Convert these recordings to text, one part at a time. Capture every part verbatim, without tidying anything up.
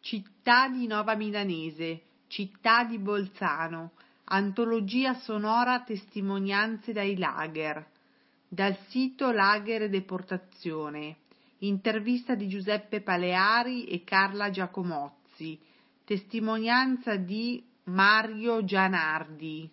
Città di Nova Milanese, città di Bolzano, antologia sonora testimonianze dai lager, dal sito Lager e Deportazione, intervista di Giuseppe Paleari e Carla Giacomozzi, testimonianza di Mario Gianardi.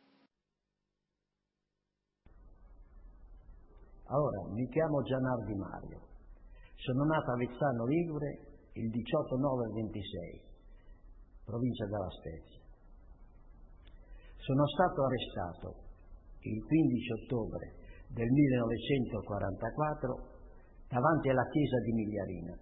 Allora, mi chiamo Gianardi Mario, sono nato a Vezzano Ligure il diciotto nove ventisei, provincia della Spezia. Sono stato arrestato il quindici ottobre del millenovecentoquarantaquattro davanti alla chiesa di Migliarina,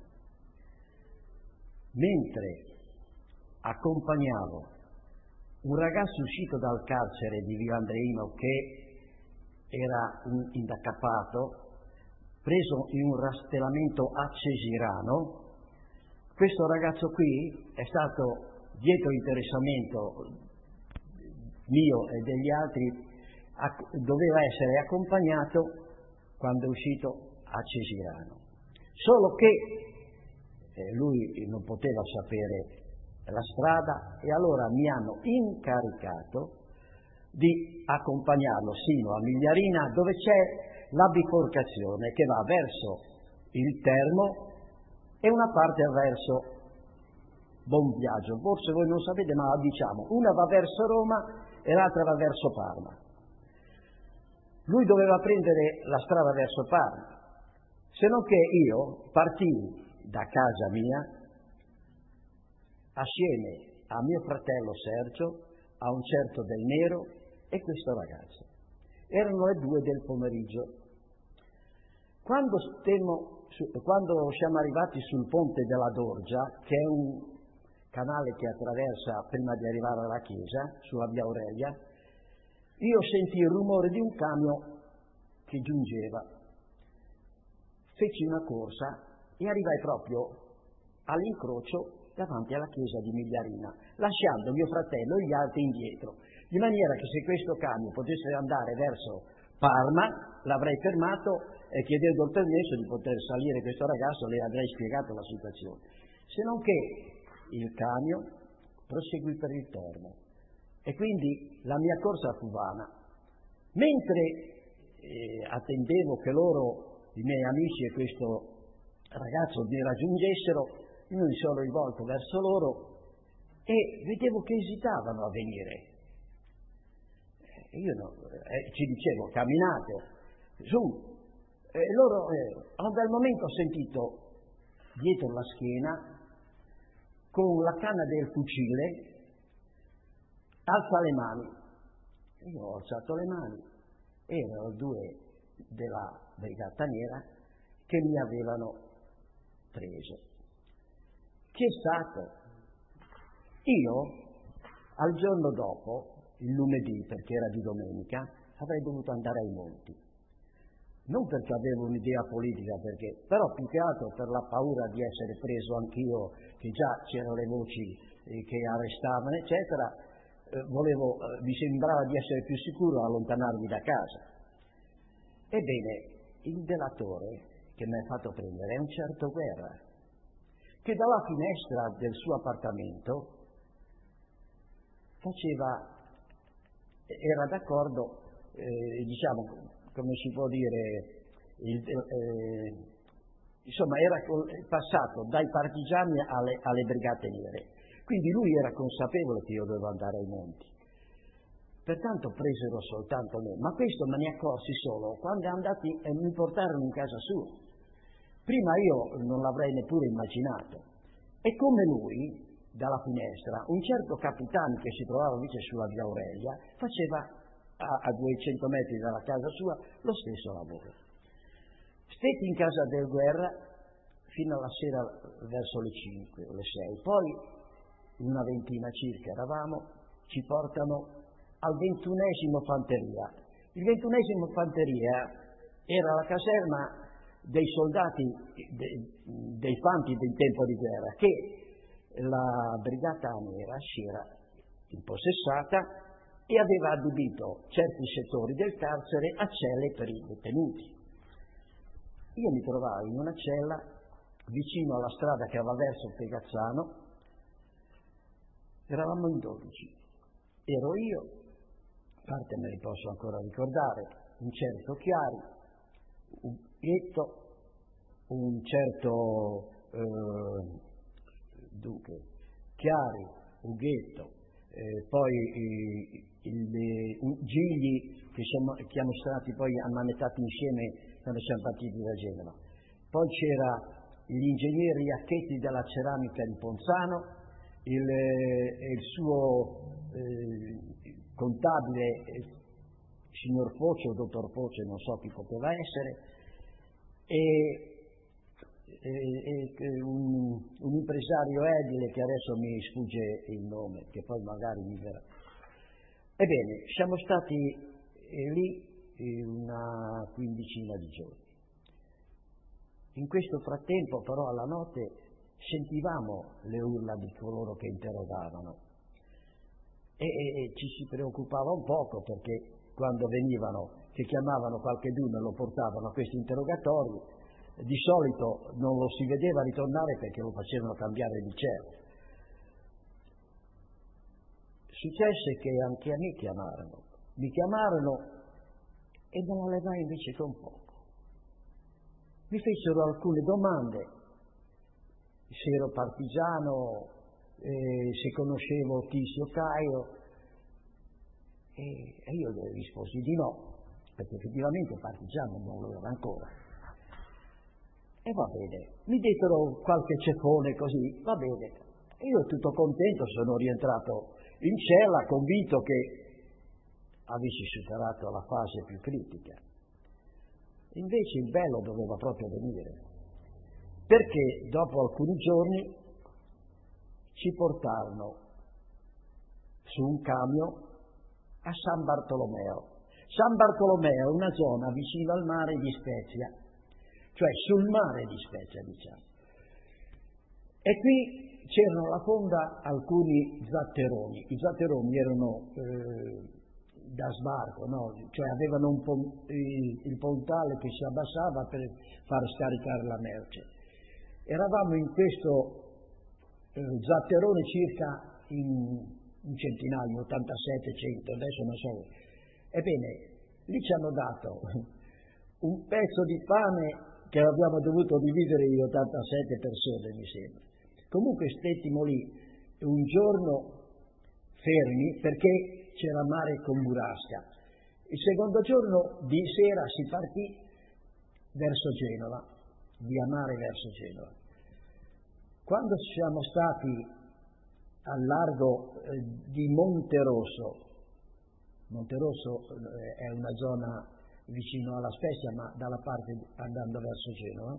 mentre accompagnavo un ragazzo uscito dal carcere di Villa Andreino che era un indacappato, preso in un rastrellamento a Cesirano. Questo ragazzo qui è stato, dietro interessamento mio e degli altri, doveva essere accompagnato quando è uscito a Cesirano. Solo che eh, lui non poteva sapere la strada e allora mi hanno incaricato di accompagnarlo sino a Migliarina, dove c'è la biforcazione che va verso il Termo e una parte verso Bonviaggio. Forse voi non sapete, ma diciamo, una va verso Roma e l'altra va verso Parma. Lui doveva prendere la strada verso Parma, se non che io partii da casa mia assieme a mio fratello Sergio, a un certo Del Nero e questo ragazzo. Erano le due del pomeriggio. Quando, stemmo, quando siamo arrivati sul ponte della Dorgia, che è un canale che attraversa prima di arrivare alla chiesa, sulla via Aurelia, io sentii il rumore di un camion che giungeva. Feci una corsa e arrivai proprio all'incrocio davanti alla chiesa di Migliarina, lasciando mio fratello e gli altri indietro, di maniera che se questo camion potesse andare verso Parma, l'avrei fermato e chiedendo il permesso di poter salire questo ragazzo, le avrei spiegato la situazione. Se non che il camion proseguì per il Termo e quindi la mia corsa fu vana. Mentre eh, attendevo che loro, i miei amici e questo ragazzo mi raggiungessero, io mi sono rivolto verso loro e vedevo che esitavano a venire. Io no, eh, ci dicevo camminate su, e loro eh, a un bel momento ho sentito dietro la schiena con la canna del fucile: alza le mani. Io ho alzato le mani, erano due della Brigata Nera che mi avevano preso. Chi è stato? Io al giorno dopo, il lunedì, perché era di domenica, avrei dovuto andare ai monti. Non perché avevo un'idea politica, perché, però più che altro per la paura di essere preso anch'io, che già c'erano le voci eh, che arrestavano, eccetera, eh, volevo, eh, mi sembrava di essere più sicuro a allontanarmi da casa. Ebbene, il delatore che mi ha fatto prendere è un certo Guerra, che dalla finestra del suo appartamento faceva, era d'accordo, eh, diciamo, come si può dire, il, eh, insomma era passato dai partigiani alle, alle Brigate Nere, quindi lui era consapevole che io dovevo andare ai monti, pertanto presero soltanto me, ma questo me ne accorsi solo quando è andati e mi portarono in casa sua. Prima io non l'avrei neppure immaginato. E come lui, dalla finestra, un certo capitano che si trovava invece sulla via Aurelia faceva a, a duecento metri dalla casa sua lo stesso lavoro. Stetti in casa del Guerra fino alla sera verso le cinque o le sei, poi una ventina circa eravamo, ci portano al ventunesimo Fanteria. Il ventunesimo Fanteria era la caserma dei soldati, dei, dei fanti del tempo di guerra, che la Brigata Nera si era impossessata e aveva adibito certi settori del carcere a celle per i detenuti. Io mi trovavo in una cella vicino alla strada che va verso Pegazzano, Eravamo in dodici. Ero io, parte me li posso ancora ricordare, un certo Chiari, un Ghetto, un certo eh, dunque, Chiari, Ughetto, eh, poi eh, il, eh, Gigli, che, siamo, che siamo stati poi ammanettati insieme quando siamo partiti da Genova. Poi c'era l'ingegnere Iacchetti della ceramica di Ponzano, il, eh, il suo eh, contabile, eh, signor Foce o dottor Foce, non so chi poteva essere, e E, e, un, un impresario edile che adesso mi sfugge il nome, che poi magari mi verrà. Ebbene, siamo stati eh, lì una quindicina di giorni. In questo frattempo però alla notte sentivamo le urla di coloro che interrogavano e, e, e ci si preoccupava un poco, perché quando venivano, che chiamavano qualcheduno e lo portavano a questi interrogatori, di solito non lo si vedeva ritornare perché lo facevano cambiare di liceo. Successe che anche a me chiamarono, mi chiamarono e me la levai invece con poco. Mi fecero alcune domande, se ero partigiano, eh, se conoscevo Tizio Caio, e, e io le risposi di no, perché effettivamente partigiano non lo era ancora. E va bene, mi diedero qualche ceffone così, va bene. E io tutto contento sono rientrato in cella, convinto che avessi superato la fase più critica. Invece il bello doveva proprio venire, perché dopo alcuni giorni ci portarono su un camion a San Bartolomeo. San Bartolomeo è una zona vicino al mare di Spezia, cioè sul mare di Spezia, diciamo. E qui c'erano alla fonda alcuni zatteroni. I zatteroni erano eh, da sbarco, no? Cioè avevano un pon- il, il pontale che si abbassava per far scaricare la merce. Eravamo in questo eh, zatterone circa in un centinaio, ottantasette, cento, adesso non so. Ebbene, lì ci hanno dato un pezzo di pane che abbiamo dovuto dividere in ottantasette persone, mi sembra. Comunque stettimo lì un giorno fermi perché c'era mare con burrasca. Il secondo giorno di sera si partì verso Genova, via mare verso Genova. Quando siamo stati al largo eh, di Monterosso, Monterosso eh, è una zona vicino alla Spezia, ma dalla parte andando verso Genova,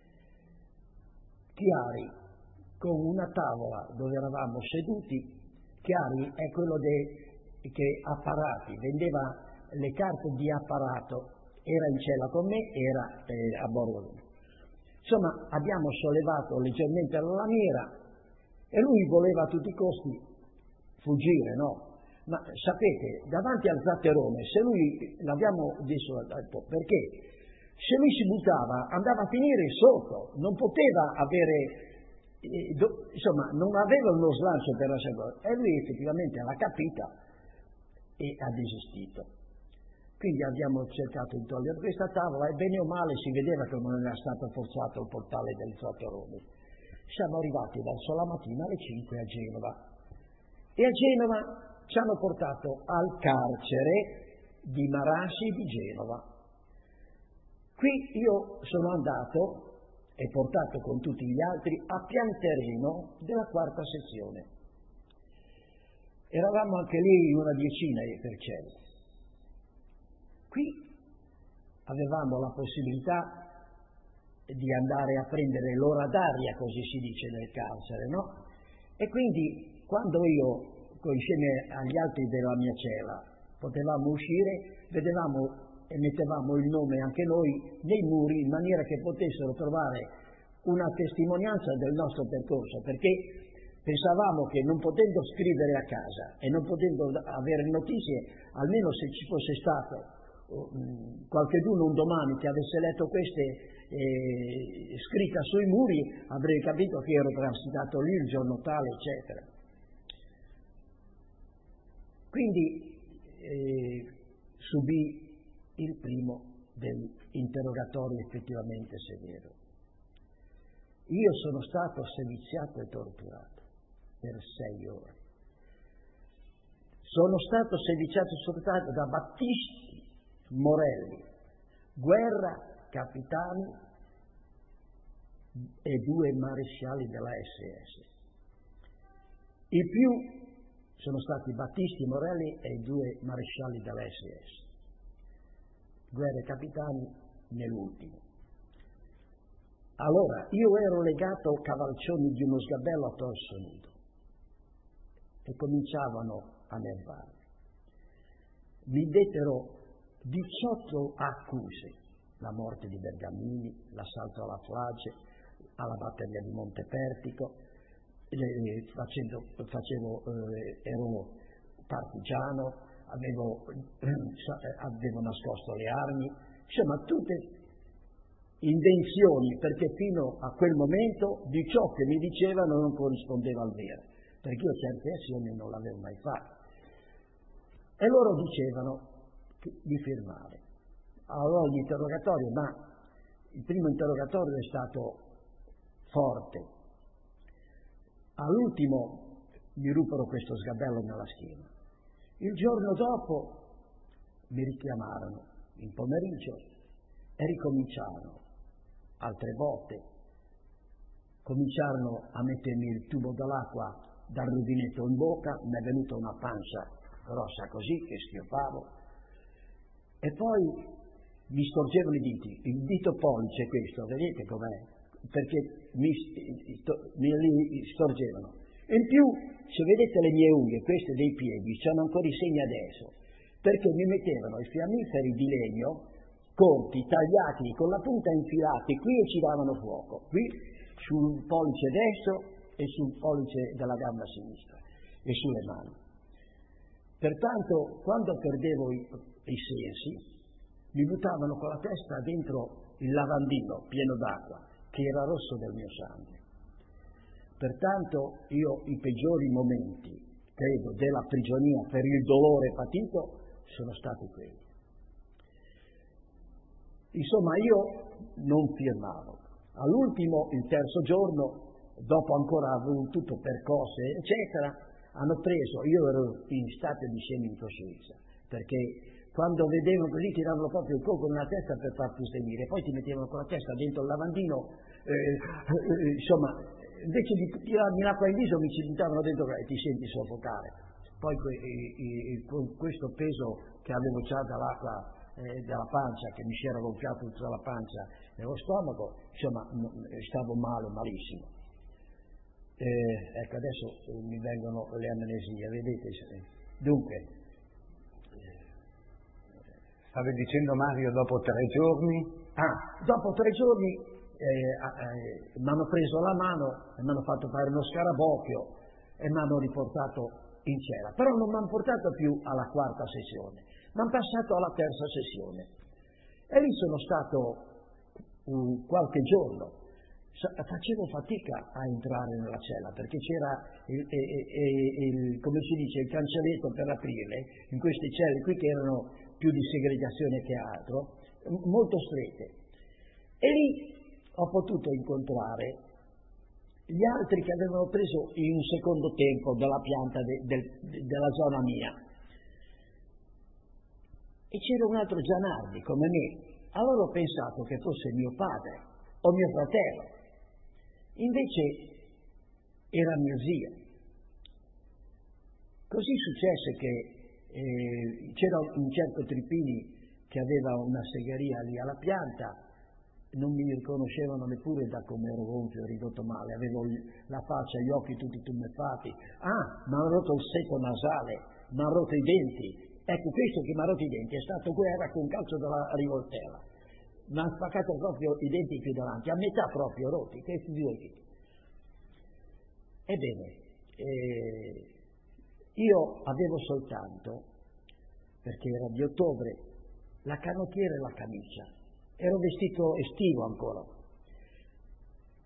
Chiari, con una tavola dove eravamo seduti. Chiari è quello de, che apparati, vendeva le carte di apparato, era in cella con me, era eh, a bordo. Insomma, abbiamo sollevato leggermente la lamiera e lui voleva a tutti i costi fuggire, no? Ma sapete, davanti al zatterone, se lui l'abbiamo messo perché se lui si buttava andava a finire sotto, non poteva avere, eh, do, insomma, non aveva uno slancio per la seconda, e lui effettivamente l'ha capita e ha desistito. Quindi abbiamo cercato di togliere questa tavola e bene o male si vedeva che non era stato forzato il portale del zatterone. Siamo arrivati verso la mattina alle cinque a Genova e a Genova ci hanno portato al carcere di Marassi di Genova. Qui io sono andato e portato con tutti gli altri a Piantereno della quarta sezione. Eravamo anche lì una decina per celle. Qui avevamo la possibilità di andare a prendere l'ora d'aria, così si dice nel carcere, no? E quindi quando io insieme agli altri della mia cella potevamo uscire, vedevamo e mettevamo il nome anche noi nei muri in maniera che potessero trovare una testimonianza del nostro percorso, perché pensavamo che non potendo scrivere a casa e non potendo avere notizie, almeno se ci fosse stato um, qualcheduno un domani che avesse letto queste eh, scritte sui muri, avrei capito che ero transitato lì il giorno tale, eccetera. Quindi eh, subì il primo degli interrogatori effettivamente severo. Io sono stato seviziato e torturato per sei ore. Sono stato seviziato e torturato da Battisti, Morelli, Guerra, capitani e due marescialli della S S. I più sono stati Battisti, Morelli e i due marescialli della S S. Guerra e capitani nell'ultimo. Allora, io ero legato a cavalcioni di uno sgabello a torso nudo e cominciavano a nervarmi. Mi dettero diciotto accuse: la morte di Bergamini, l'assalto alla Flage, alla batteria di Montepertico, eh, facendo, facevo, eh, ero partigiano, avevo, eh, avevo nascosto le armi, insomma tutte invenzioni, perché fino a quel momento di ciò che mi dicevano non corrispondeva al vero, perché io certe azioni non l'avevo mai fatte. E loro dicevano di firmare. Allora l'interrogatorio, ma il primo interrogatorio è stato forte. All'ultimo mi ruppero questo sgabello nella schiena. Il giorno dopo mi richiamarono in pomeriggio e ricominciarono altre volte. Cominciarono a mettermi il tubo dell'acqua dal rubinetto in bocca, mi è venuta una pancia grossa così che schioppavo, e poi mi storgevano i diti, il dito pollice questo, vedete com'è? Perché mi, mi li storgevano. In più, se vedete le mie unghie, queste dei piedi, c'hanno ancora i segni adesso, perché mi mettevano i fiammiferi di legno corti, tagliati, con la punta infilati qui e ci davano fuoco, qui sul pollice destro e sul pollice della gamba sinistra e sulle mani. Pertanto, quando perdevo i, i sensi, mi buttavano con la testa dentro il lavandino pieno d'acqua, che era rosso del mio sangue. Pertanto, io i peggiori momenti, credo, della prigionia per il dolore patito sono stati quelli. Insomma, io non firmavo. All'ultimo, il terzo giorno, dopo ancora aver tutto percosse, eccetera, hanno preso, io ero in stato di semi-incoscienza, perché quando vedevano così tiravano proprio il cocco nella testa per farti svenire, poi ti mettevano con la testa dentro il lavandino, eh, eh, insomma, invece di tirarmi l'acqua in viso mi ci buttavano dentro e ti senti soffocare. Poi que- e, e, con questo peso che avevo già dall'acqua eh, della pancia, che mi si era gonfiato tutta la pancia nello stomaco, insomma, n- stavo male, malissimo. Eh, ecco, adesso eh, mi vengono le amnesie, vedete? Dunque, stavi dicendo, Mario, dopo tre giorni? Ah, dopo tre giorni eh, eh, mi hanno preso la mano e mi hanno fatto fare uno scarabocchio e mi hanno riportato in cella, però non mi hanno portato più alla quarta sessione, mi hanno passato alla terza sessione e lì sono stato um, qualche giorno. Facevo fatica a entrare nella cella perché c'era il, il, il, come si dice, il cancelletto per aprirle in queste celle qui che erano più di segregazione che altro, molto strette. E lì ho potuto incontrare gli altri che avevano preso in un secondo tempo della pianta de, de, de, della zona mia. E c'era un altro Gianardi come me. Allora ho pensato che fosse mio padre o mio fratello. Invece era mio zio. Così successe che eh, c'era un certo Tripini che aveva una segheria lì alla pianta, non mi riconoscevano neppure da come ero gonfio, ridotto male, avevo la faccia, gli occhi tutti tumefatti. Ah, mi hanno rotto il setto nasale, mi hanno rotto i denti. Ecco, questo che mi ha rotto i denti è stato Guerra con calcio della rivoltella. Mi hanno spaccato proprio i denti più davanti, a metà proprio rotti, questi due qui. Ebbene, eh, io avevo soltanto, perché era di ottobre, la canottiera e la camicia. Ero vestito estivo ancora.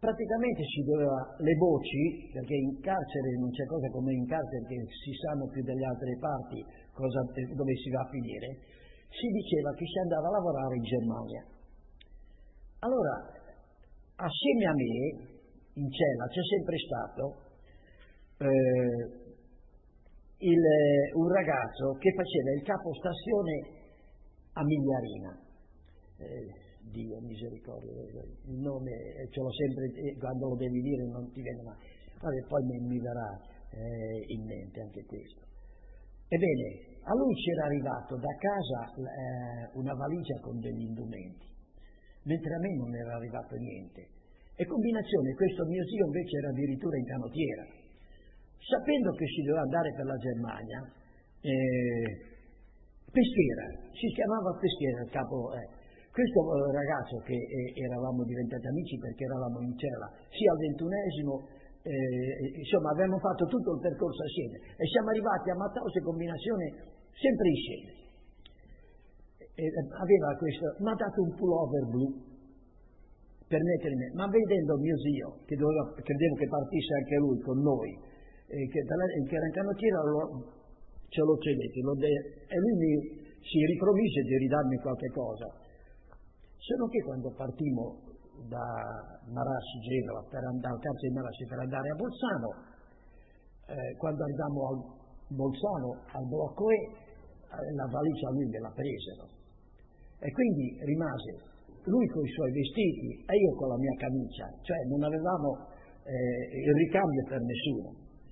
praticamente si doveva, le voci, perché in carcere non c'è cosa come in carcere che si sanno più delle altre parti cosa, dove si va a finire, si diceva che si andava a lavorare in Germania. Allora, assieme a me, in cella, c'è sempre stato eh, il, un ragazzo che faceva il capostazione a Migliarina. Eh, Dio misericordia, il nome ce l'ho sempre, quando lo devi dire non ti viene mai. Vabbè, poi mi, mi verrà eh, in mente anche questo. Ebbene, a lui c'era arrivato da casa eh, una valigia con degli indumenti, mentre a me non era arrivato niente. E combinazione, questo mio zio invece era addirittura in canottiera. Sapendo che si doveva andare per la Germania, eh, Peschiera, si chiamava Peschiera il capo. Eh, Questo ragazzo che eh, eravamo diventati amici perché eravamo in cella, sia al ventunesimo, eh, insomma abbiamo fatto tutto il percorso assieme e siamo arrivati a Mataus e combinazione sempre insieme. E, aveva questo, mi ha dato un pullover blu per mettermi, ma vedendo mio zio, che doveva, credevo che partisse anche lui con noi, eh, che, che era in canottiera, ce l'ho ceduto e lui mi si ripromise di ridarmi qualche cosa. Se non che quando partimmo da Marassi, Genova, per andare al carcere di Marassi per andare a Bolzano, eh, quando arrivammo a Bolzano, al blocco E, eh, la valigia lui me la presero. E quindi rimase lui con i suoi vestiti e io con la mia camicia, cioè non avevamo eh, il ricambio per nessuno.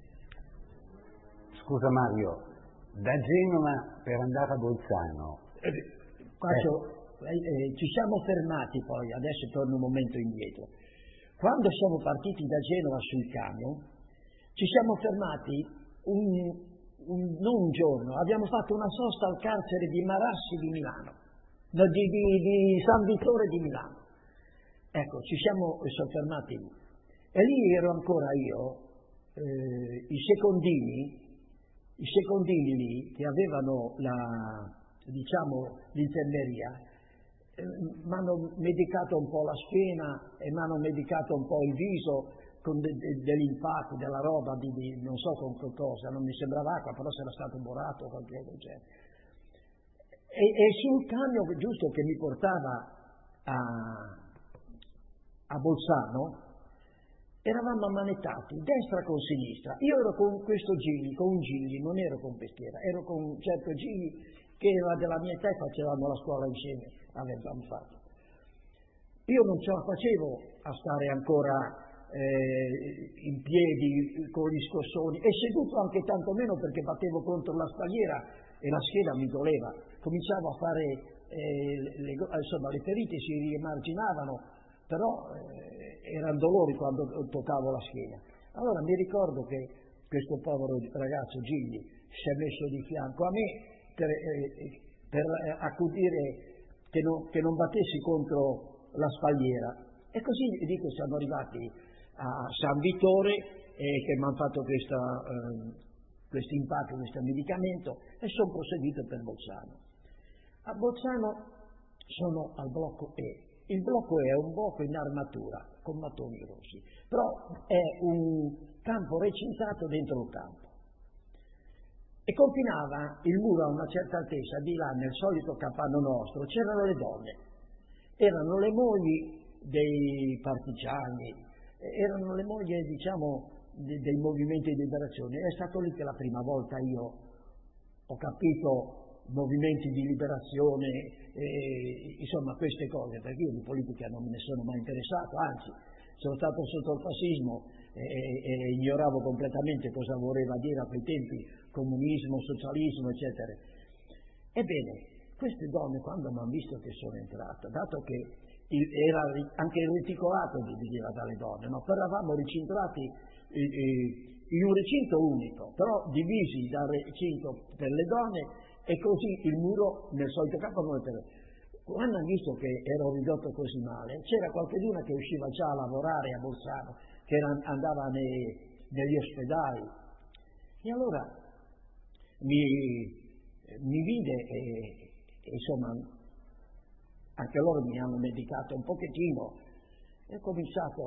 Scusa Mario, da Genova per andare a Bolzano. Eh, faccio, Eh, eh, ci siamo fermati poi, adesso torno un momento indietro. Quando siamo partiti da Genova sul camion, ci siamo fermati un, un, non un giorno, abbiamo fatto una sosta al carcere di Marassi di Milano, no, di, di, di San Vittore di Milano. Ecco, ci siamo soffermati lì. E lì ero ancora io, eh, i secondini, i secondini lì che avevano la, diciamo, l'infermeria, mi hanno medicato un po' la schiena e mi hanno medicato un po' il viso con de, de, degli impatti, della roba di, di non so con che cosa, non mi sembrava acqua, però se era stato borato o qualcosa del genere. E, e sul camion giusto che mi portava a, a Bolzano eravamo ammanettati destra con sinistra. Io ero con questo Gigli, con un Gigli, non ero con Peschiera, ero con un certo Gigli che era della mia età e facevamo la scuola insieme, avevamo fatto. Io non ce la facevo a stare ancora eh, in piedi con gli scossoni e seduto anche tanto meno perché battevo contro la spalliera e la schiena mi doleva. Cominciavo a fare, eh, le, insomma le ferite si riemarginavano, però eh, erano dolori quando toccavo la schiena. Allora mi ricordo che questo povero ragazzo Gigli si è messo di fianco a me per, eh, per accudire che non, che non battessi contro la spalliera. E così dico siamo arrivati a San Vittore e che mi hanno fatto questa, eh, questo impatto, questo medicamento e sono proseguito per Bolzano. A Bolzano sono al blocco E. Il blocco E è un blocco in armatura con mattoni rossi, però è un campo recintato dentro il campo. E confinava il muro a una certa altezza, di là nel solito capanno nostro c'erano le donne, erano le mogli dei partigiani, erano le mogli diciamo de, dei movimenti di liberazione. È stato lì che la prima volta io ho capito movimenti di liberazione, eh, insomma queste cose, perché io di politica non me ne sono mai interessato, anzi sono stato sotto il fascismo e, e, e ignoravo completamente cosa voleva dire a quei tempi comunismo, socialismo, eccetera. Ebbene, queste donne quando mi hanno visto che sono entrato, dato che il, era anche il reticolato divideva dalle donne, no? Però eravamo ricintrati eh, eh, in un recinto unico, però divisi dal recinto per le donne e così il muro nel solito campo come per... Quando hanno visto che ero ridotto così male, c'era qualcuna che usciva già a lavorare a Bolzano, che era, andava nei, negli ospedali. E allora mi, mi vide e, e insomma anche loro mi hanno medicato un pochettino e ho cominciato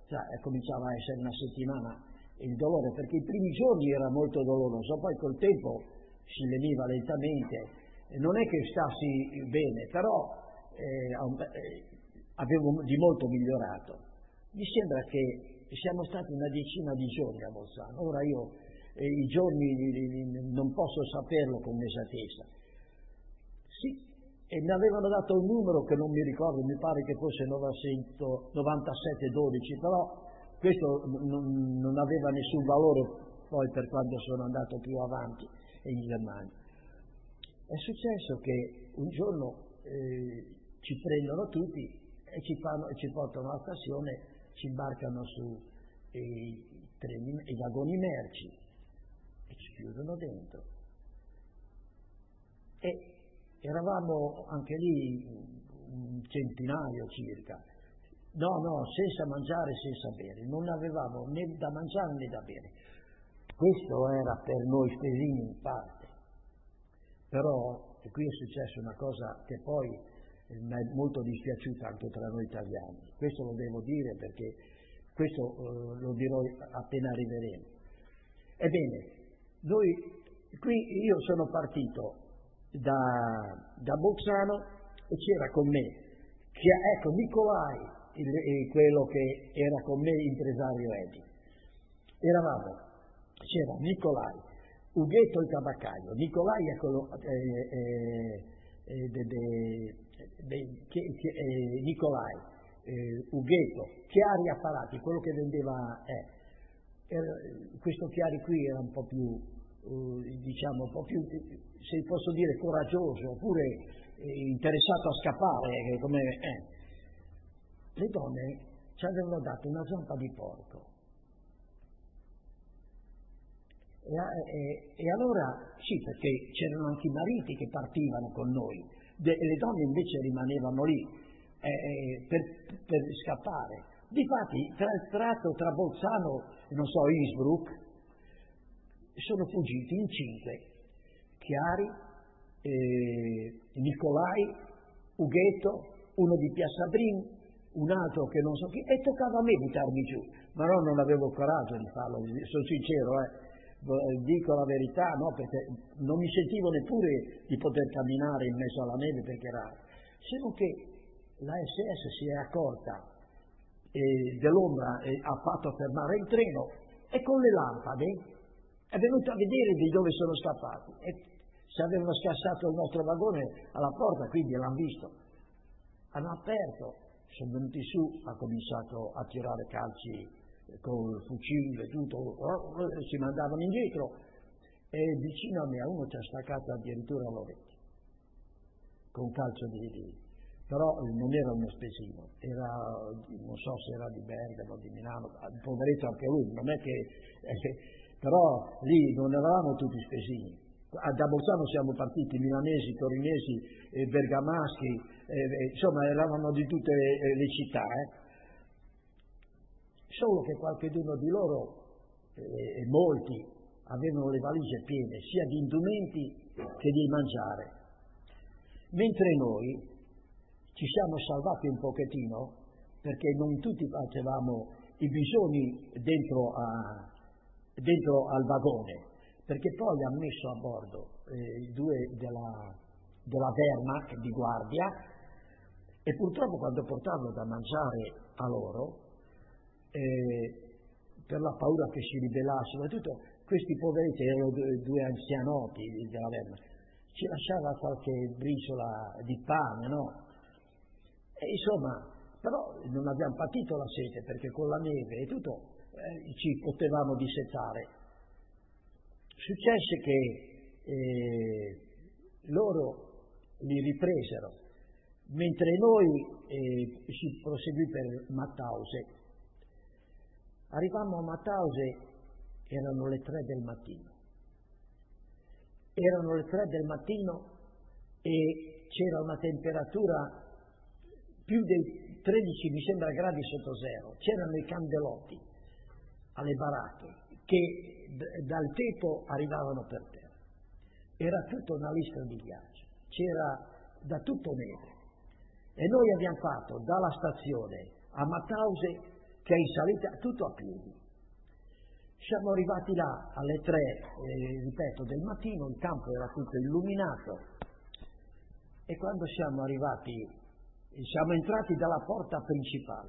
cioè, cominciava a essere una settimana il dolore, perché i primi giorni era molto doloroso, poi col tempo si leniva lentamente. Non è che stassi bene, però eh, avevo di molto migliorato. Mi sembra che siamo stati una decina di giorni a Bolzano. Ora io eh, i giorni non posso saperlo con esattezza. Sì, e mi avevano dato un numero che non mi ricordo, mi pare che fosse novantasette dodici, però questo non, non aveva nessun valore poi per quando sono andato più avanti in Germania. È successo che un giorno eh, ci prendono tutti e ci, fanno, e ci portano alla stazione, ci imbarcano su eh, i, treni, i vagoni merci e ci chiudono dentro. E eravamo anche lì un centinaio circa. No, no, senza mangiare, senza bere. Non avevamo né da mangiare né da bere. Questo era per noi spesini in parte. Però e qui è successa una cosa che poi eh, mi è molto dispiaciuta anche tra noi italiani. Questo lo devo dire perché questo eh, lo dirò appena arriveremo. Ebbene, noi qui io sono partito da, da Bolzano e c'era con me, che, ecco, Nicolai, il, il, quello che era con me impresario Edi. Eravamo, c'era Nicolai, Ughetto il tabaccaio, Nicolai è quello, eh, eh, eh, de, de, de, che, che, eh, Nicolai, eh, Ughetto, Chiari Apparati, quello che vendeva, eh, era, questo Chiari qui era un po' più, uh, diciamo, un po' più, se posso dire, coraggioso, oppure eh, interessato a scappare, eh, come, eh. Le donne ci avevano dato una zampa di porco. E, e, e allora sì, perché c'erano anche i mariti che partivano con noi, De, le donne invece rimanevano lì eh, eh, per, per scappare. Difatti tra il tratto tra Bolzano e non so Innsbruck sono fuggiti in cinque: Chiari, eh, Nicolai, Ughetto, uno di Piazza Brin, un altro che non so chi, e toccava a me buttarmi giù, ma no, non avevo coraggio di farlo, sono sincero, eh. Dico la verità, no, perché non mi sentivo neppure di poter camminare in mezzo alla neve perché era, solo che la S S si è accorta eh, dell'ombra e ha fatto fermare il treno e con le lampade è venuta a vedere di dove sono scappati e se avevano scassato il nostro vagone alla porta, quindi l'hanno visto, hanno aperto, sono venuti su, ha cominciato a tirare calci col fucile, tutto, si mandavano indietro e vicino a me a uno ci ha staccato addirittura l'orecchio con calcio di, di però non era uno spesino, era, non so se era di Bergamo, di Milano, poveretto anche lui, non è che eh, però lì non eravamo tutti spesini. Da Bolzano siamo partiti milanesi, torinesi, eh, bergamaschi, eh, insomma eravamo di tutte le, le città, eh. Solo che qualcheduno di loro, e eh, molti, avevano le valigie piene sia di indumenti che di mangiare. Mentre noi ci siamo salvati un pochettino, perché non tutti facevamo i bisogni dentro, a, dentro al vagone, perché poi hanno messo a bordo eh, i due della, della Wehrmacht di guardia e purtroppo quando portavano da mangiare a loro, Eh, per la paura che si ribellassero e tutto, questi poveretti erano due, due anzianotti della Wehrmacht, ci lasciava qualche briciola di pane, no? E insomma, però non abbiamo patito la sete perché con la neve e tutto eh, ci potevamo dissettare. Successe che eh, loro li ripresero, mentre noi eh, si proseguì per Mattause. Arrivammo a Mattause, erano le tre del mattino. Erano le tre del mattino e c'era una temperatura più dei tredici, mi sembra, gradi sotto zero. C'erano i candelotti alle baracche che d- dal tetto arrivavano per terra. Era tutta una lista di viaggio, c'era da tutto neve. E noi abbiamo fatto dalla stazione a Mattause che è in salita, tutto a piedi. Siamo arrivati là alle tre, eh, ripeto, del mattino, il campo era tutto illuminato e quando siamo arrivati, siamo entrati dalla porta principale.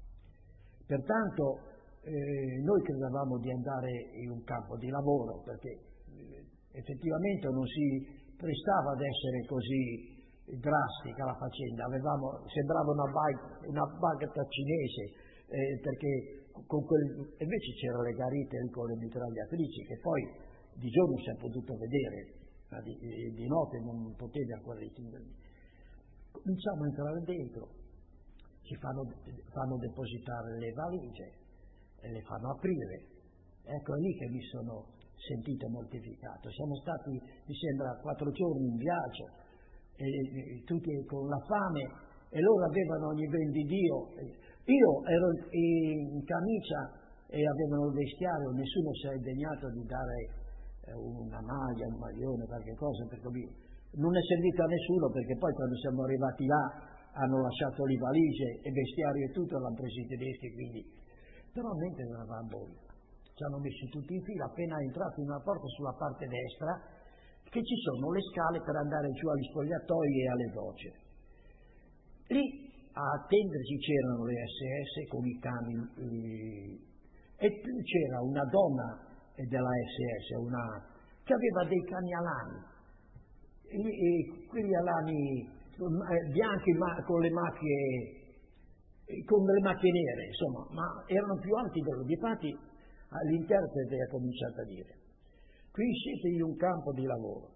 Pertanto eh, noi credevamo di andare in un campo di lavoro perché eh, effettivamente non si prestava ad essere così drastica la faccenda, avevamo, sembrava una, bag, una baghetta cinese, eh, perché con quel, invece c'erano le garite con le mitragliatrici che poi di giorno si è potuto vedere, ma di, di notte non potevi ancora distinguere. Cominciamo a entrare dentro, ci fanno, fanno depositare le valigie e le fanno aprire. Ecco, è lì che mi sono sentito mortificato. Siamo stati, mi sembra, quattro giorni in viaggio, e, e, tutti con la fame, e loro avevano ogni ben di Dio. Io ero in camicia e avevano il vestiario, nessuno si è degnato di dare una maglia, un maglione, qualche cosa, per così. Non è servito a nessuno perché poi quando siamo arrivati là hanno lasciato le valigie e vestiario e tutto, l'hanno preso i tedeschi, quindi. Però mentre eravamo, ci hanno messi tutti in fila, appena entrati in una porta sulla parte destra, che ci sono le scale per andare giù agli spogliatoi e alle docce. Lì a attenderci c'erano le S S con i cani, eh, e più c'era una donna della S S, una, che aveva dei cani alani, e, e quegli alani eh, bianchi ma, con le macchie, eh, con le macchie nere, insomma, ma erano più alti dello. Difatti l'interprete ha cominciato a dire: qui siete in un campo di lavoro.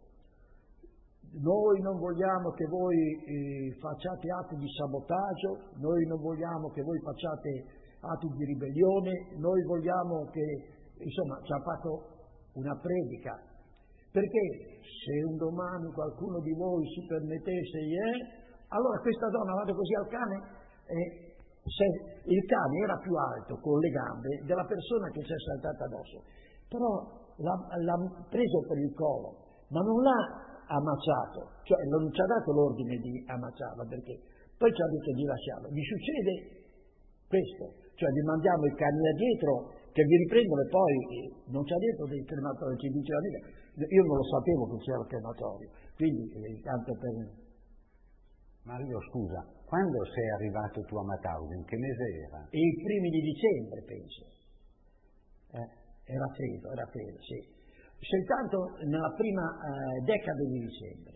Noi non vogliamo che voi eh, facciate atti di sabotaggio, noi non vogliamo che voi facciate atti di ribellione, noi vogliamo che, insomma, ci ha fatto una predica, perché se un domani qualcuno di voi si permettesse, eh, allora questa donna vada così al cane, eh, se il cane era più alto con le gambe della persona che ci è saltata addosso, però l'ha, l'ha preso per il collo, ma non l'ha ammazzato, cioè non ci ha dato l'ordine di ammazzarlo, perché poi ci ha detto di lasciarlo. Vi succede questo, cioè vi mandiamo i cani dietro che vi riprendono e poi non ci ha detto dei crematori, ci diceva io non lo sapevo che c'era il crematorio, quindi eh, tanto per. Mario, scusa, quando sei arrivato tu a Mauthausen, in che mese era? I primi di dicembre, penso. Eh, era freddo, era freddo, sì. Soltanto nella prima eh, decade di dicembre,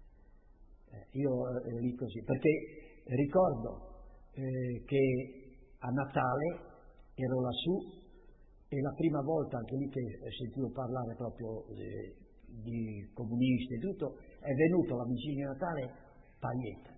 eh, io ero lì così, perché ricordo eh, che a Natale ero lassù e la prima volta anche lì che sentivo parlare proprio eh, di comunisti e tutto, è venuto alla vigilia di Natale Pajetta.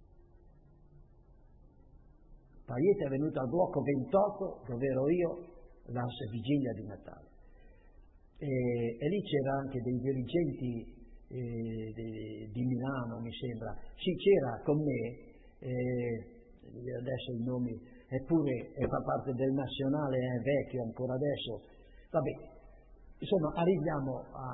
Pajetta è venuto al blocco ventotto, dove ero io, la vigilia di Natale. E, e lì c'era anche dei dirigenti eh, di, di Milano, mi sembra. Sì, c'era con me, eh, adesso il nome, eppure e fa parte del nazionale, è vecchio ancora adesso. Vabbè, insomma, arriviamo a,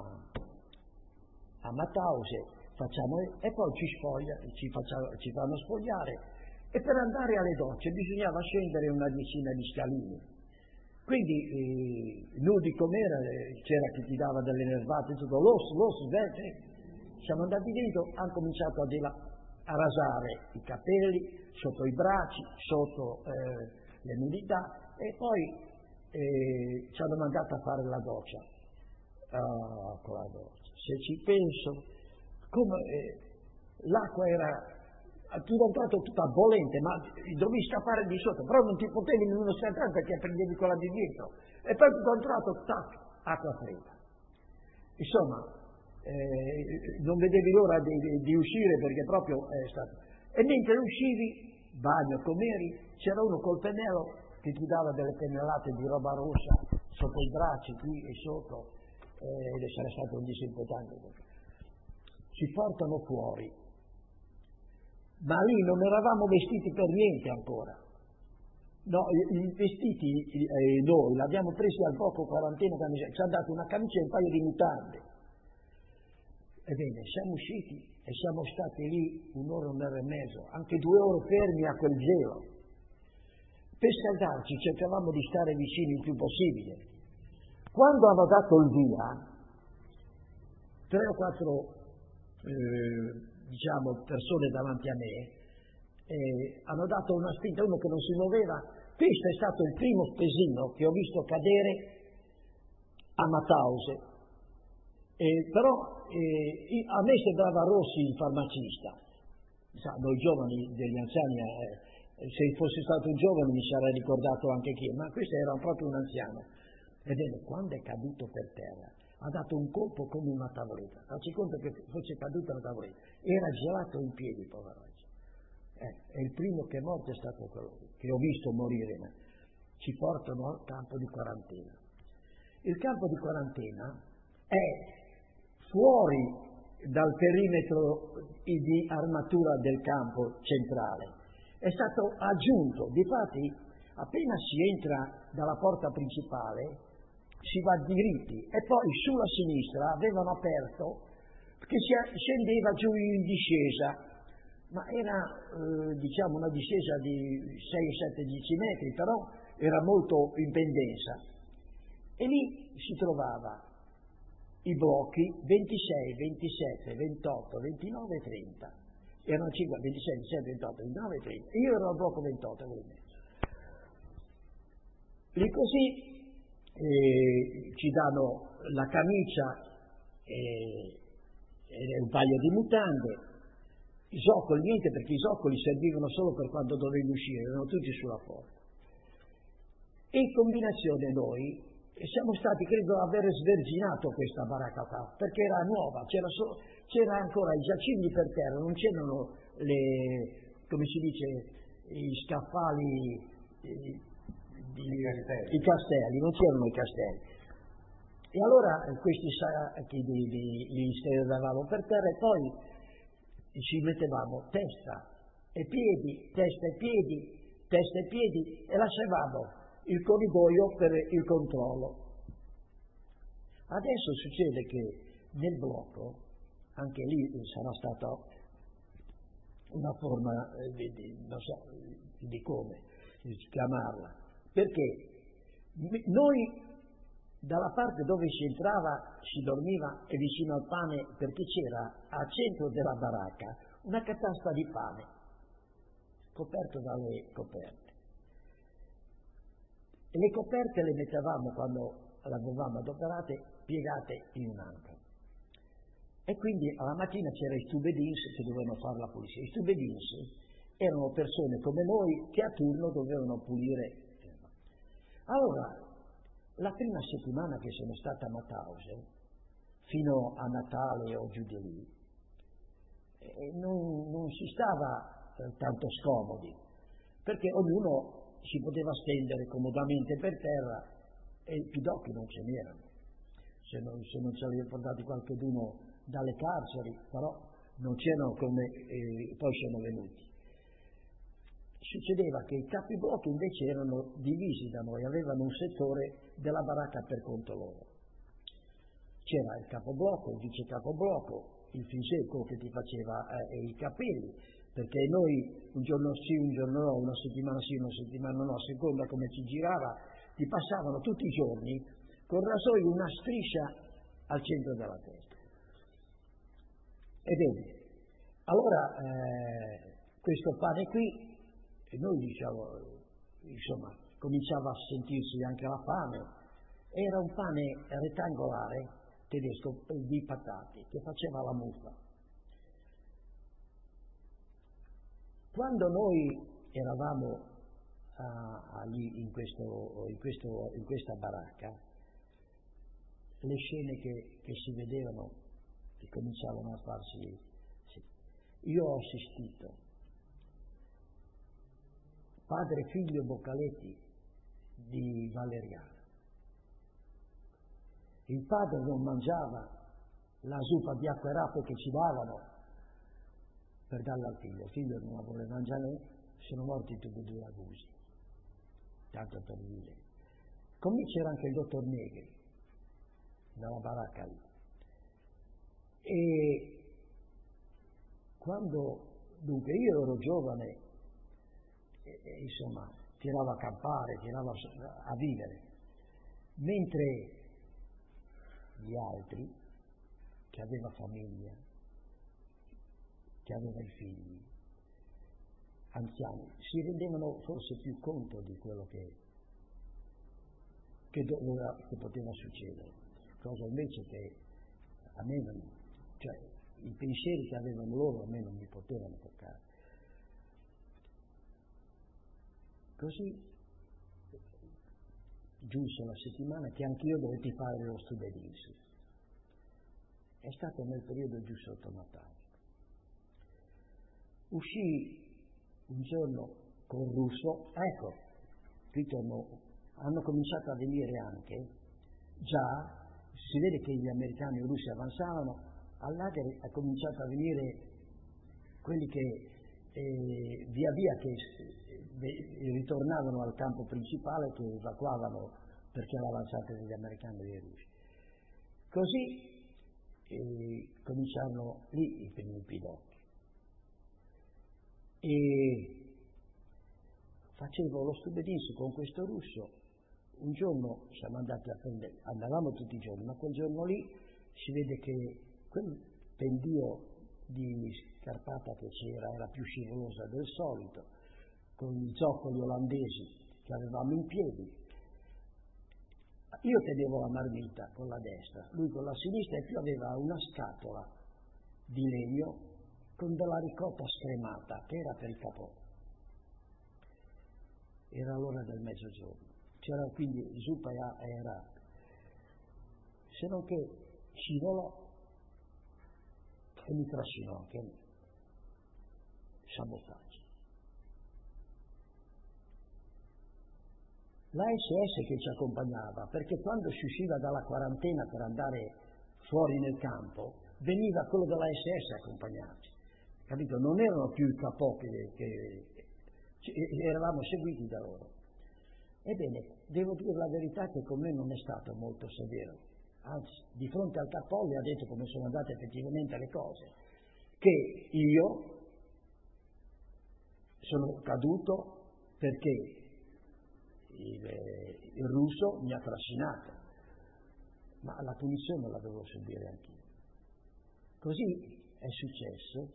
a Mauthausen, facciamo, e poi ci spoglia, ci, facciamo, ci fanno spogliare, e per andare alle docce bisognava scendere una decina di scalini. Quindi, eh, nudi com'era, eh, c'era chi ti dava delle nervate, tutto l'osso, l'osso, eh, siamo andati dentro, hanno cominciato a, dela, a rasare i capelli, sotto i bracci, sotto eh, le nudità, e poi eh, ci hanno mandato a fare la doccia. Ah, con la doccia. Se ci penso, come eh, l'acqua era diventato tutta bollente, ma dovevi scappare di sotto, però non ti potevi nemmeno scappare perché prendevi quella di dietro, e poi tutto entrato, tac, acqua fredda. Insomma, eh, non vedevi l'ora di, di, di uscire perché proprio è stato. E mentre uscivi, bagno com'eri, c'era uno col pennello che ti dava delle pennellate di roba rossa sotto i bracci, qui e sotto, eh, ed essere stato un disinfettante. Ci portano fuori. Ma lì non eravamo vestiti per niente ancora. No, i, i vestiti eh, noi l'abbiamo presi al poco quarantena, ci ha dato una camicia e un paio di mutande. Ebbene, siamo usciti e siamo stati lì un'ora, un'ora e mezzo, anche due ore fermi a quel gelo. per scaldarci cercavamo di stare vicini il più possibile. Quando hanno dato il via, tre o quattro eh, diciamo persone davanti a me eh, hanno dato una spinta, uno che non si muoveva. Questo è stato il primo spesino che ho visto cadere a Mauthausen. Eh, però eh, a me sembrava Rossi il farmacista. Sa, noi giovani degli anziani, eh, se fosse stato un giovane mi sarei ricordato anche chi, ma questo era proprio un anziano. Vedete, quando è caduto per terra ha dato un colpo come una tavoletta. Facci conto che fosse caduta una tavoletta, era gelato in piedi, poveraccio. Eh, e il primo che è morto è stato quello che ho visto morire. Ma ci portano al campo di quarantena. Il campo di quarantena è fuori dal perimetro di armatura del campo centrale, è stato aggiunto. Difatti, appena si entra dalla porta principale si va diritti e poi sulla sinistra avevano aperto che si scendeva giù in discesa, ma era eh, diciamo una discesa di sei sette dieci metri, però era molto in pendenza, e lì si trovava i blocchi ventisei, ventisette, ventotto, ventinove e trenta. Erano cinque, ventisei, ventisette, ventotto, ventinove e trenta. Io ero al blocco ventotto, quindi. Lì così eh, ci danno la camicia e, e un paio di mutande, i zoccoli, niente, perché i zoccoli servivano solo per quando dovevi uscire, erano tutti sulla porta. E in combinazione noi siamo stati, credo, aver sverginato questa baracca qua, perché era nuova, c'era, solo, c'era ancora i giacigni per terra, non c'erano le, come si dice, i scaffali, i, di, I, castelli. i castelli, non c'erano i castelli. E allora questi sacchi li, li, li sterravamo per terra e poi ci mettevamo testa e piedi, testa e piedi, testa e piedi e lasciavamo il corridoio per il controllo. Adesso succede che nel blocco, anche lì sarà stata una forma di, di, non so, di come chiamarla, perché noi dalla parte dove si entrava si dormiva e vicino al pane, perché c'era al centro della baracca una catasta di pane coperto dalle coperte. E le coperte le mettevamo, quando le avevamo adoperate, piegate in un angolo. E quindi alla mattina c'era i stubedins che dovevano fare la pulizia. I stubedins erano persone come noi che a turno dovevano pulire. Allora, la prima settimana che sono stata a Mauthausen, fino a Natale o giù di lì, eh, non, non si stava eh, tanto scomodi, perché ognuno si poteva stendere comodamente per terra e i pidocchi non ce n'erano. Se non, se non ce li aveva portati qualcuno dalle carceri, però non c'erano come eh, poi sono venuti. Succedeva che i capiblocchi invece erano divisi da noi, avevano un settore della baracca per conto loro. C'era il capoblocco, il vice capoblocco, il fiseco che ti faceva eh, i capelli, perché noi un giorno sì, un giorno no, una settimana sì, una settimana no, a seconda come ci girava, ti passavano tutti i giorni con rasoio una striscia al centro della testa. E vedi, allora eh, questo pane qui, e noi diciamo, insomma, cominciava a sentirsi anche la fame, era un pane rettangolare tedesco di patate che faceva la muffa. Quando noi eravamo uh, lì in, questo, in, questo, in questa baracca, le scene che, che si vedevano, che cominciavano a farsi, sì. Io ho assistito padre, figlio Boccaletti di Valeriano. Il padre non mangiava la zuppa di acqua e rape che ci davano per darla al figlio, il figlio non la voleva mangiare, sono morti tutti e due a Busi, tanto per dire. Con me c'era anche il dottor Negri, dalla baracca lì. E quando, dunque, io ero giovane, e, e, insomma, tirava a campare, tirava a vivere, mentre gli altri, che aveva famiglia, che aveva i figli, anziani, si rendevano forse più conto di quello che, che, doveva, che poteva succedere, cosa invece che a me non, cioè i pensieri che avevano loro a me non mi potevano toccare. Così giunse la settimana che anch'io dovetti fare lo Stubedinsi. È stato nel periodo giù sotto Natale. Uscì un giorno con Russo, ecco, qui torno, hanno cominciato a venire anche, già si vede che gli americani e i russi avanzavano, al lager è cominciato a venire quelli che eh, via via che eh, ritornavano al campo principale, che evacuavano perché era l'avanzata degli americani e dei russi. Così eh, cominciarono lì i primi piloti. E facevo lo Stubedinsi con questo russo. Un giorno siamo andati a prendere, andavamo tutti i giorni, ma quel giorno lì si vede che quel pendio di scarpata che c'era era più scivolosa del solito, con i zoccoli olandesi che avevamo in piedi. Io tenevo la marmita con la destra, lui con la sinistra, e più aveva una scatola di legno con della ricotta scremata che era per il capò. Era l'ora del mezzogiorno, c'era quindi zuppa era, se non che scivolò e mi trascinò anche me. Sabotaggio. La S S che ci accompagnava, perché quando si usciva dalla quarantena per andare fuori nel campo, veniva quello della S S a accompagnarci, capito? Non erano più i capò che, che, che eravamo seguiti da loro. Ebbene, devo dire la verità che con me non è stato molto severo, anzi, di fronte al capò le ha detto come sono andate effettivamente le cose, che io sono caduto perché il, il russo mi ha trascinato, ma la punizione la dovevo subire anch'io. Così è successo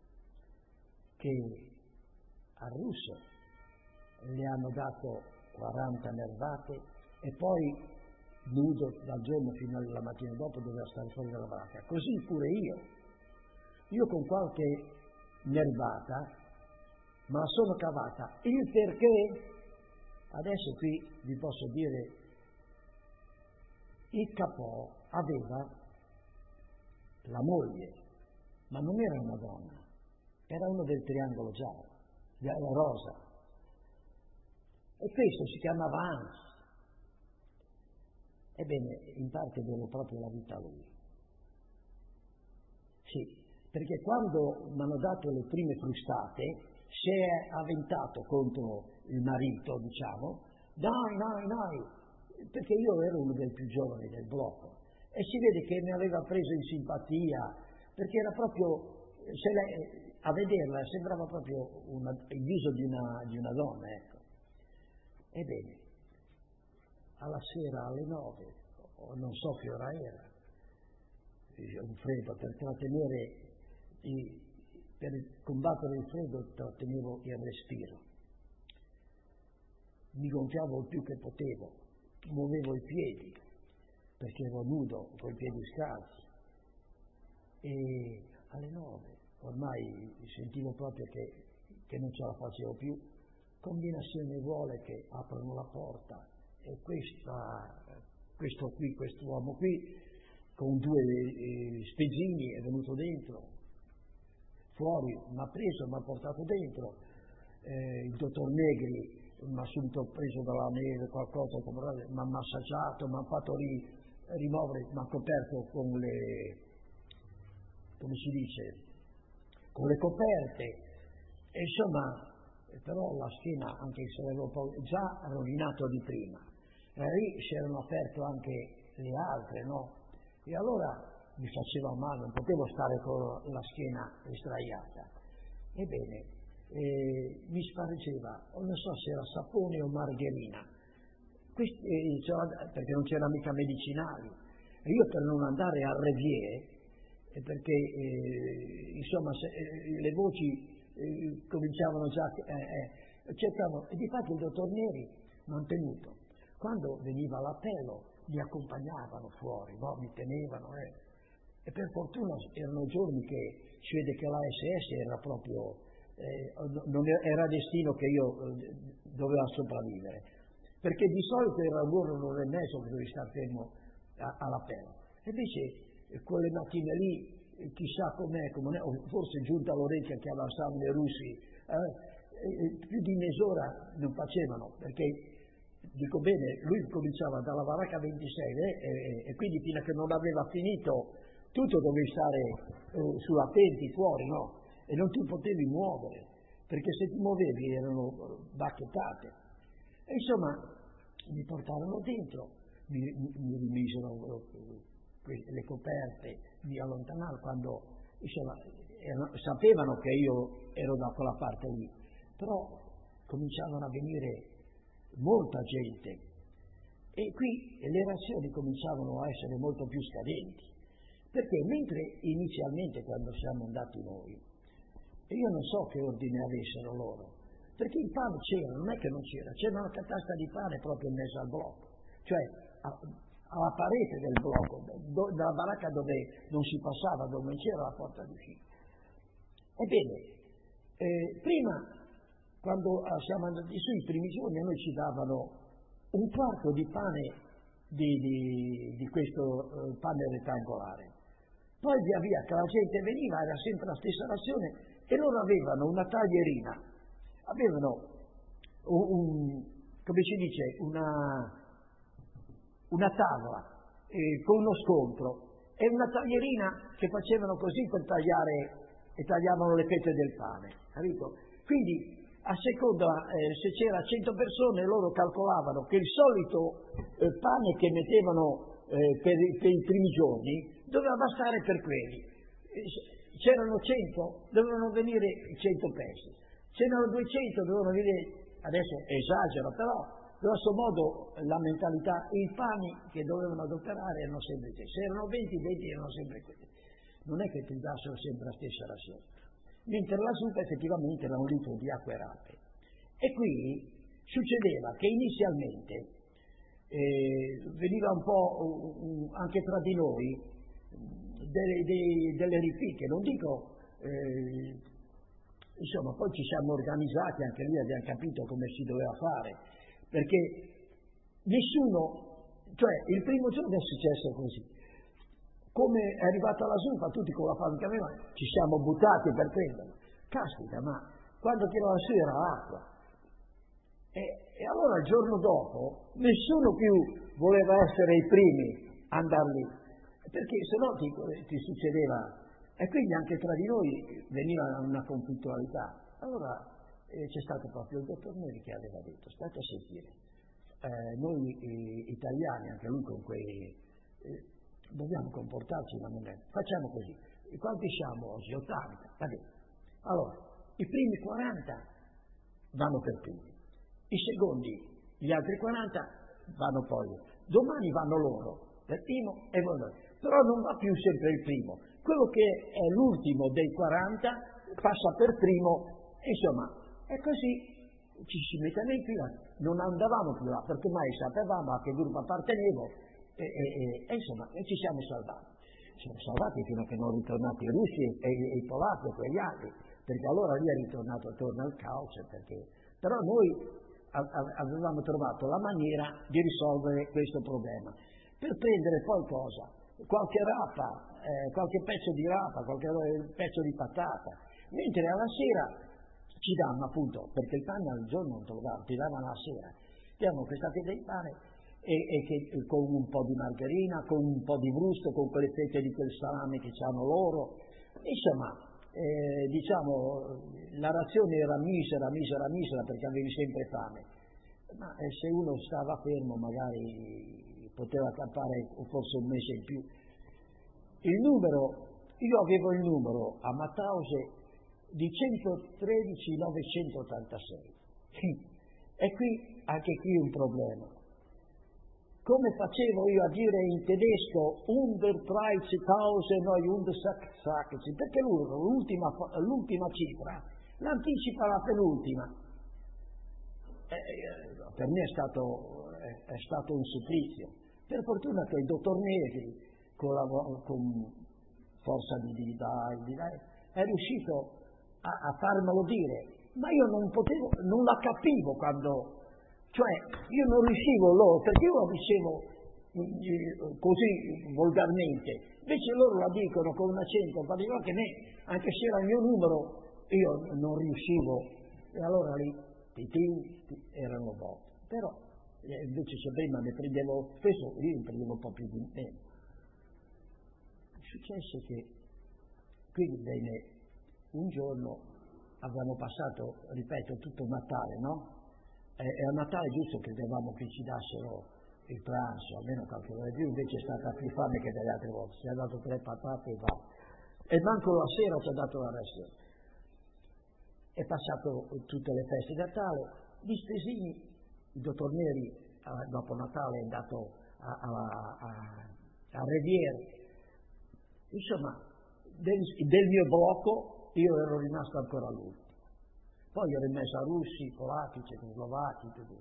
che al russo le hanno dato quaranta nervate e poi nudo dal giorno fino alla mattina dopo doveva stare fuori dalla baracca. Così pure io. Io con qualche nervata ma la sono cavata. Il perché? Adesso qui vi posso dire, il capò aveva la moglie, ma non era una donna, era uno del triangolo giallo, giallo rosa. E questo si chiamava Hans. Ebbene, in parte devo proprio la vita a lui. Sì, perché quando mi hanno dato le prime frustate, si è avventato contro il marito, diciamo, dai, dai, dai, perché io ero uno dei più giovani del blocco e si vede che mi aveva preso in simpatia, perché era proprio, se lei, a vederla sembrava proprio una, il viso di una, di una donna, ecco. Ebbene, alla sera alle nove, o non so che ora era, un freddo, per trattenere i per combattere il freddo trattenevo il respiro. Mi gonfiavo il più che potevo, muovevo i piedi, perché ero nudo, con i piedi scalzi. E alle nove ormai sentivo proprio che, che non ce la facevo più. Combinazione vuole che aprono la porta e questa, questo qui, quest'uomo qui, con due eh, spezzini è venuto dentro. Fuori, mi ha preso, mi ha portato dentro, eh, il dottor Negri mi ha subito preso dalla neve qualcosa, mi ha massaggiato, mi ha fatto ri, rimuovere, mi ha coperto con le, come si dice, con le coperte, e insomma, però la schiena, anche se l'avevo già rovinato di prima, e lì si erano aperte anche le altre, no? E allora mi faceva male, non potevo stare con la schiena estraiata. Ebbene, eh, mi spargeva, o non so se era sapone o margherina, Questi, eh, cioè, perché non c'erano mica medicinali. E io per non andare a Revier, eh, perché eh, insomma se, eh, le voci eh, cominciavano già, eh, eh, cercavano, e di fatto il dottor Neri mantenuto. Quando veniva l'appello mi accompagnavano fuori, no? Mi tenevano, eh. E per fortuna erano giorni che si vede che l'A S S era proprio, eh, non era destino che io eh, dovevo sopravvivere, perché di solito era un'ora, un'ora e mezzo che dovevi stare fermo all'appello. E invece eh, quelle mattine lì, eh, chissà com'è, com'è, o forse giunta all'orecchia che avanzavano i russi, eh, eh, più di mezz'ora non facevano, perché dico bene, lui cominciava dalla baracca ventisei eh, e, e quindi fino a che non aveva finito tutto dovevi stare eh, sull'attenti fuori, no? E non ti potevi muovere, perché se ti muovevi erano bacchettate. E insomma, mi portarono dentro, mi, mi rimisero eh, le coperte, mi allontanarono quando, insomma, erano, sapevano che io ero da quella parte lì, però cominciavano a venire molta gente e qui le razioni cominciavano a essere molto più scadenti, perché mentre inizialmente quando siamo andati noi, e io non so che ordine avessero loro, perché il pane c'era, non è che non c'era, c'era una catasta di pane proprio in mezzo al blocco, cioè a, alla parete del blocco, do, della baracca dove non si passava, dove non c'era la porta d'uscita. Ebbene, eh, prima, quando siamo andati su i primi giorni, a noi ci davano un quarto di pane di, di, di questo eh, pane rettangolare. Poi via via che la gente veniva, era sempre la stessa razione, e loro avevano una taglierina, avevano un, un come si dice, una, una tavola eh, con uno scontro e una taglierina che facevano così per tagliare, e tagliavano le fette del pane, capito? Quindi a seconda, eh, se c'era cento persone, loro calcolavano che il solito eh, pane che mettevano eh, per, per i primi giorni doveva bastare per quelli. C'erano cento, dovevano venire cento pezzi. C'erano duecento, dovevano venire, adesso esagero, però grosso modo la mentalità, i pani che dovevano adoperare erano sempre quelli. Se erano venti, venti erano sempre quelli. Non è che ti dassero sempre la stessa razione. Mentre la zuppa effettivamente era un litro di acqua e rape. E qui succedeva che inizialmente eh, veniva un po' uh, anche tra di noi delle, dei, delle ripicche, non dico, eh, insomma, poi ci siamo organizzati, anche lì abbiamo capito come si doveva fare, perché nessuno, cioè il primo giorno è successo così. Come è arrivata la zuppa, tutti con la fame che avevano, ci siamo buttati per prenderla. Caspita, ma quando tirava su era acqua. E, e allora il giorno dopo nessuno più voleva essere i primi a andare lì, perché se no ti, ti succedeva. E quindi anche tra di noi veniva una conflittualità. Allora eh, c'è stato proprio il dottor Neri che aveva detto, state a sentire, eh, noi eh, italiani, anche lui con quei... Eh, dobbiamo comportarci in una maniera. Facciamo così. Quanti siamo oggi? ottanta. Va bene. Allora, i primi quaranta vanno per primi. I secondi, gli altri quaranta vanno poi. Domani vanno loro per primo e vanno. Però non va più sempre il primo. Quello che è l'ultimo dei quaranta passa per primo. Insomma, è così. Ci si metteva in fila. Non andavamo più là, perché mai sapevamo a che gruppo appartenevo. E, e, e insomma e ci siamo salvati siamo salvati fino a che non ritornati i russi e, e, e i polacchi e quegli altri, perché allora lì è ritornato torna al caos, perché però noi a, a, avevamo trovato la maniera di risolvere questo problema per prendere poi cosa? Qualche rapa, eh, qualche pezzo di rapa, qualche pezzo di patata, mentre alla sera ci danno appunto, perché il pane al giorno non te lo davano, ti davano alla sera, ti davano questa fetta di pane E, e che, con un po' di margherina, con un po' di brusto, con quelle fette di quel salame che hanno loro. Insomma, eh, diciamo, la razione era misera, misera, misera, perché avevi sempre fame. Ma eh, se uno stava fermo magari poteva campare forse un mese in più. Il numero, io avevo il numero a Mattause di centotredici novecentottantasei. E qui, anche qui un problema. Come facevo io a dire in tedesco hundertdreißigtausend neunhundertsechsundachtzig? Perché loro l'ultima, l'ultima cifra l'anticipa la penultima. E, per me è stato, è, è stato un supplizio. Per fortuna che il dottor Negri, con, la, con forza di divinità, è riuscito a, a farmelo dire, ma io non potevo, non la capivo quando... Cioè, io non riuscivo loro, perché io la dicevo così volgarmente, invece loro la dicono con un accento, ma dico che me, anche se era il mio numero, io non riuscivo, e allora lì, titi, erano volte. Però, eh, invece se prima ne prendevo, spesso io ne prendevo un po' più di meno. Successe che, quindi bene, un giorno avevamo passato, ripeto, tutto Natale, no? E a Natale giusto credevamo che ci dassero il pranzo, almeno qualche ora di più, invece è stata più fame che delle altre volte, ci ha dato tre patate e va. E manco la sera ci ha dato la resto. È passato tutte le feste di Natale, gli spesini, il dottor Neri eh, dopo Natale è andato a, a, a, a Riviera, insomma del, del mio blocco io ero rimasto ancora lui. Poi ero in mezzo a russi, polacchi, cecoslovacchi, tutto.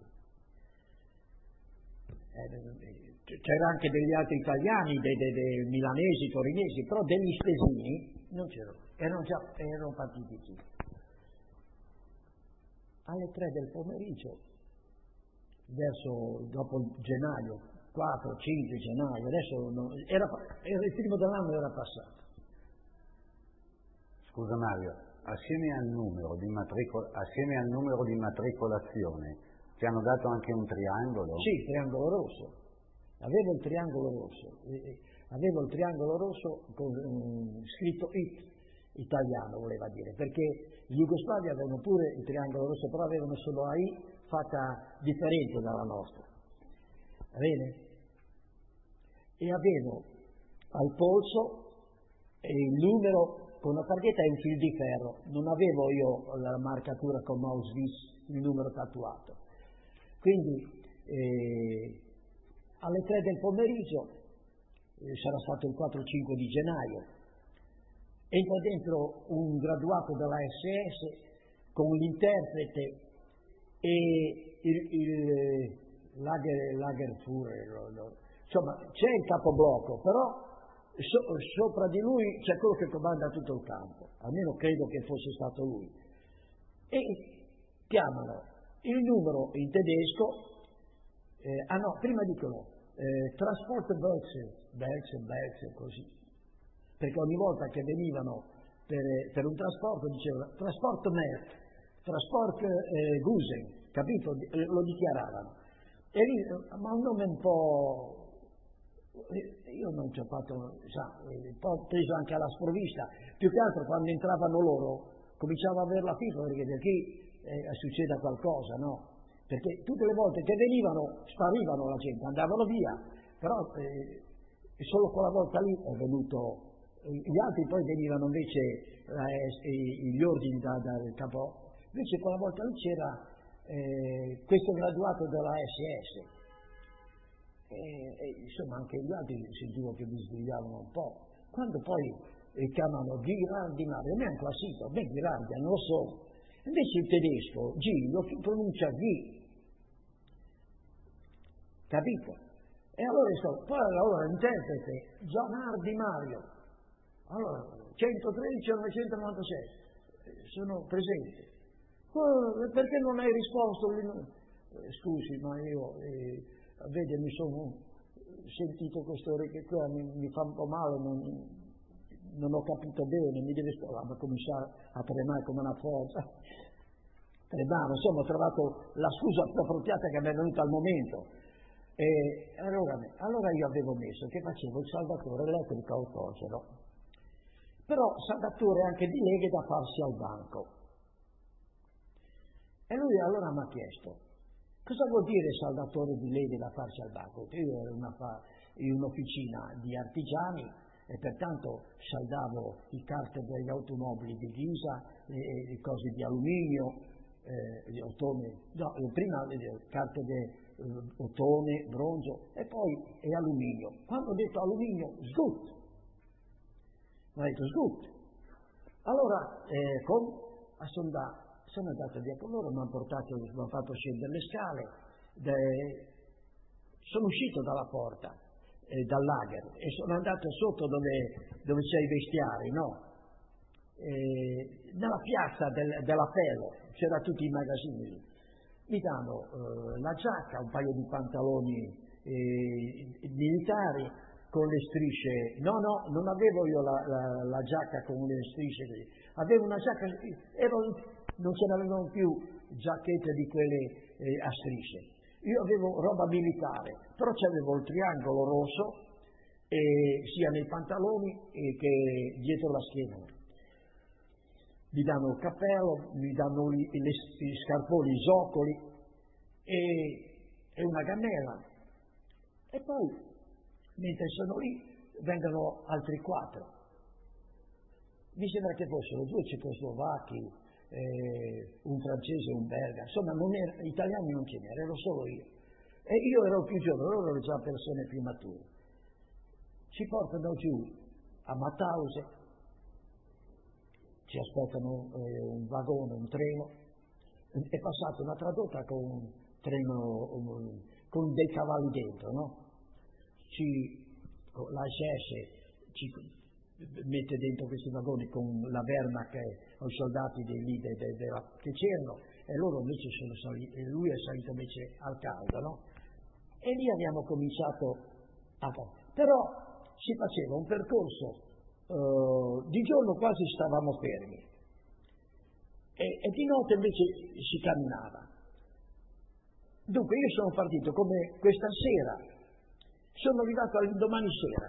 C'era anche degli altri italiani, dei, dei, dei milanesi, torinesi, però degli spesini non c'erano, erano già erano partiti tutti. Alle tre del pomeriggio, verso dopo gennaio, quattro, cinque gennaio, adesso non, era, era il primo dell'anno era passato. Scusa Mario. Assieme al, numero di matricol- assieme al numero di matricolazione ti hanno dato anche un triangolo? Sì, triangolo rosso. Avevo il triangolo rosso. Avevo il triangolo rosso con um, scritto I T, italiano voleva dire, perché gli jugoslavi avevano pure il triangolo rosso, però avevano solo la I fatta differente dalla nostra. Va bene? E avevo al polso il numero con una targhetta e un fil di ferro, non avevo io la marcatura con Mausvis, il numero tatuato. Quindi eh, alle tre del pomeriggio, eh, sarà stato il quattro cinque di gennaio, entra dentro un graduato della S S con l'interprete e il, il Lager, Lagerführer, insomma c'è il capoblocco, però So, sopra di lui c'è quello che comanda tutto il campo, almeno credo che fosse stato lui, e chiamano il numero in tedesco, eh, ah no, prima dicono eh, Transport Belze, Belze, Belze, così, perché ogni volta che venivano per, per un trasporto dicevano Trasport Merck, Trasport eh, Gusen, capito? Lo dichiaravano, e lì, ma un nome un po'... Io non ci ho fatto, sa, un po' preso anche alla sprovvista, più che altro quando entravano loro cominciavo a avere la fifa perché da qui eh, succeda qualcosa, no? Perché tutte le volte che venivano sparivano la gente, andavano via, però eh, solo quella volta lì è venuto, eh, gli altri poi venivano invece eh, gli ordini da, dal capo, invece quella volta lì c'era eh, questo graduato della S S. E, e insomma anche gli altri sentivo che mi sgrigliavano un po'. Quando poi eh, chiamano Ghirardi Mario, neanche la sito, beh Ghirardi non lo so. Invece il tedesco G lo pronuncia G, capito? E allora so, poi allora l'interprete Gianardi Mario, allora centotredici novecentonovantasei, sono presente. Oh, perché non hai risposto? Eh, scusi, ma io eh, vede, mi sono sentito questo orecchio qua, mi, mi fa un po' male, non, non ho capito bene, mi deve scuola, ma cominciare a tremare come una forza. Tremavo, insomma, ho trovato la scusa più appropriata che mi è venuta al momento. E allora, allora io avevo messo che facevo il saldatore elettrico autogeno, però saldatore anche di leghe da farsi al banco. E lui allora mi ha chiesto, cosa vuol dire saldatore di leghe da farsi al banco? Io ero una fa, in un'officina di artigiani e pertanto saldavo le carte degli automobili di ghisa, le, le cose di alluminio, eh, di ottone, no, prima le carte di eh, ottone, bronzo e poi è alluminio. Quando ho detto alluminio, sgut! Mi ha detto sgut! Allora, eh, con, a sonda, sono andato via con loro, mi hanno portato, mi hanno fatto scendere le scale, de, sono uscito dalla porta, eh, dal lager, e sono andato sotto dove, dove c'è i vestiari, no? Eh, nella piazza del, dell'appello, c'era tutti i magazzini. Mi danno eh, la giacca, un paio di pantaloni eh, militari con le strisce. No, no, non avevo io la, la, la giacca con le strisce, avevo una giacca, ero, non ce n'avevano più giacchette di quelle eh, a strisce. Io avevo roba militare, però c'avevo il triangolo rosso eh, sia nei pantaloni eh, che dietro la schiena. Mi danno il cappello, mi danno gli, le, gli scarponi, i zoccoli e, e una gannella. E poi, mentre sono lì, vengono altri quattro. Mi sembra che fossero due cecoslovacchi, eh, un francese e un belga, insomma non era, italiani non ce n'era, ero solo io. E io ero più giovane, loro erano già persone più mature. Ci portano giù a Mauthausen, ci aspettano eh, un vagone, un treno, è passata una tradotta con un treno um, con dei cavalli dentro, no? Ci, la S S ci mette dentro questi vagoni con la Wehrmacht o i soldati dei lì de, de, de, che c'erano, e loro invece sono saliti, e lui è salito invece al caldo, no? E lì abbiamo cominciato a fare. Però si faceva un percorso. Uh, di giorno quasi stavamo fermi e, e di notte invece si camminava. Dunque io sono partito come questa sera, sono arrivato all'indomani sera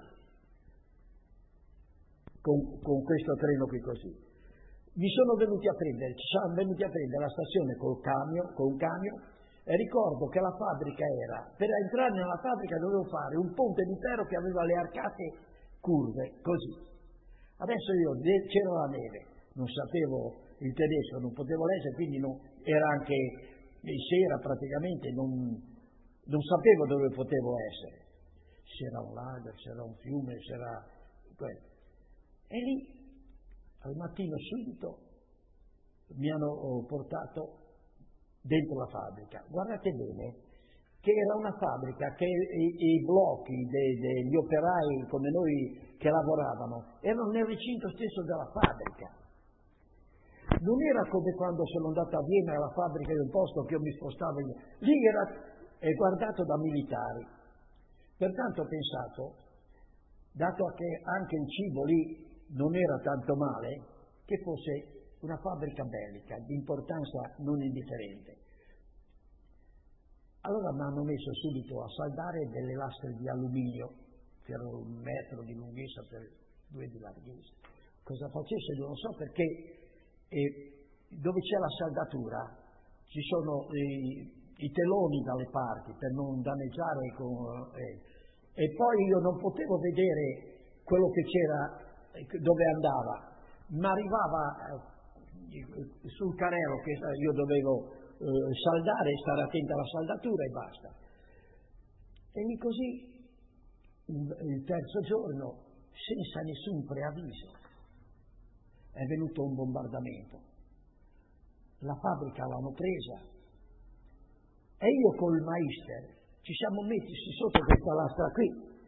con, con questo treno qui così. Mi sono venuti a prendere, ci sono venuti a prendere alla stazione col camion, con un camion, e ricordo che la fabbrica era, per entrare nella fabbrica dovevo fare un ponte di ferro che aveva le arcate curve, così. Adesso io c'era la neve, non sapevo il tedesco, non potevo leggere, quindi non, era anche sera praticamente, non, non sapevo dove potevo essere. C'era un lago, c'era un fiume, c'era quello. E lì, al mattino subito, mi hanno portato dentro la fabbrica. Guardate bene, che era una fabbrica che i, i blocchi dei, degli operai come noi che lavoravano erano nel recinto stesso della fabbrica. Non era come quando sono andato a Vienna alla fabbrica di un posto che io mi spostavo in... lì era eh, guardato da militari. Pertanto ho pensato, dato che anche il cibo lì non era tanto male, che fosse una fabbrica bellica di importanza non indifferente. Allora mi hanno messo subito a saldare delle lastre di alluminio, che erano un metro di lunghezza per due di larghezza. Cosa facesse non so, perché eh, dove c'è la saldatura ci sono i, i teloni dalle parti per non danneggiare con, eh, e poi io non potevo vedere quello che c'era, eh, dove andava, ma arrivava eh, sul carrello che io dovevo Uh, saldare, stare attento alla saldatura e basta. E lì così il terzo giorno, senza nessun preavviso, è venuto un bombardamento. La fabbrica l'hanno presa e io col Meister ci siamo messi sotto questa lastra qui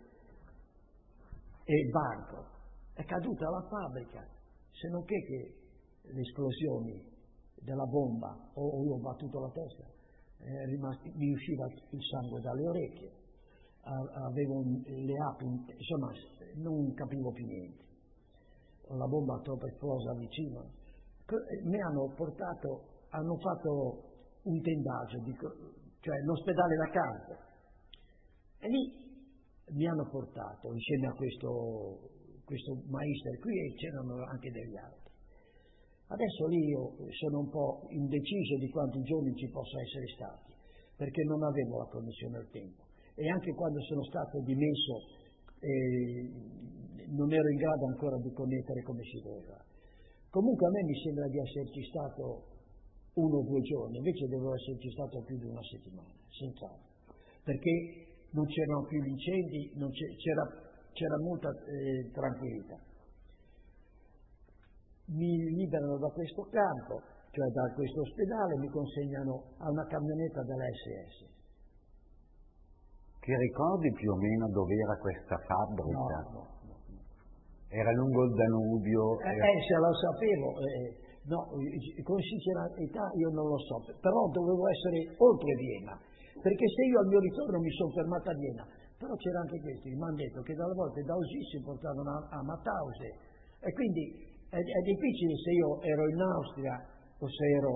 e il banco. È caduta la fabbrica, se non che, che le esplosioni della bomba, o io ho battuto la testa, eh, rimasti, mi usciva il sangue dalle orecchie, avevo le api, insomma non capivo più niente. La bomba troppo esplosa vicino. Mi hanno portato, hanno fatto un tendaggio, cioè l'ospedale da campo, e lì mi hanno portato insieme a questo, questo maestro qui, e c'erano anche degli altri. Adesso lì io sono un po' indeciso di quanti giorni ci possa essere stati, perché non avevo la connessione al tempo. E anche quando sono stato dimesso eh, non ero in grado ancora di connettere come si doveva. Comunque a me mi sembra di esserci stato uno o due giorni, invece dovevo esserci stato più di una settimana, senz'altro, perché non c'erano più gli incendi, non c'era, c'era molta eh, tranquillità. Mi liberano da questo campo, cioè da questo ospedale, mi consegnano a una camionetta della S S. Ti ricordi più o meno dove era questa fabbrica? No, no, no. no. Era lungo il Danubio? Eh, era... eh se lo sapevo, eh, no, con sincerità io non lo so, però dovevo essere oltre Vienna, perché se io al mio ritorno mi sono fermato a Vienna, però c'era anche questo, mi hanno detto che dalle volte da Usì si portavano a, a Mauthausen, e quindi è, è difficile se io ero in Austria o se ero...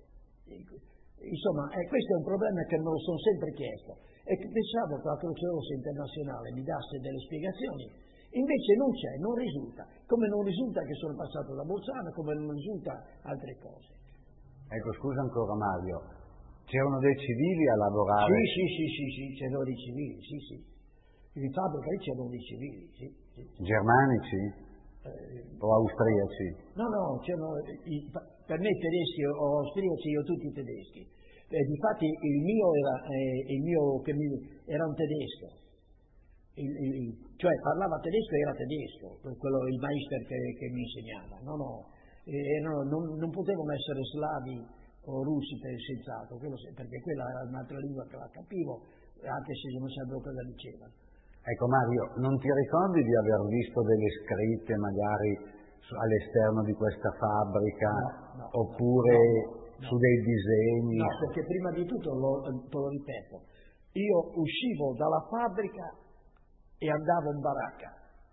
Insomma, eh, questo è un problema che me lo sono sempre chiesto, e che pensavo che la Croce Rossa Internazionale mi dasse delle spiegazioni. Invece non c'è, non risulta, come non risulta che sono passato da Bolzano, come non risulta altre cose. Ecco, scusa ancora Mario, c'erano dei civili a lavorare? Sì, sì, sì, sì, sì, c'erano dei civili, sì, sì. In fabbrica lì c'erano dei civili, sì. sì. Germanici? Eh, o austriaci? No, no, c'erano, i, per me tedeschi o austriaci, io tutti tedeschi. Eh, difatti il mio era, eh, il mio, che mi, era un tedesco. Il, il, cioè parlava tedesco e era tedesco, quello, il meister che, che mi insegnava, no, no, eh, no non, non potevano essere slavi o russi per senz'altro, quello, perché quella era un'altra lingua che la capivo, anche se non sapevo cosa dicevano. Ecco Mario, non ti ricordi di aver visto delle scritte magari all'esterno di questa fabbrica, no, no, oppure no, no, su dei disegni? No, perché prima di tutto, lo, te lo ripeto, io uscivo dalla fabbrica e andavo in baracca,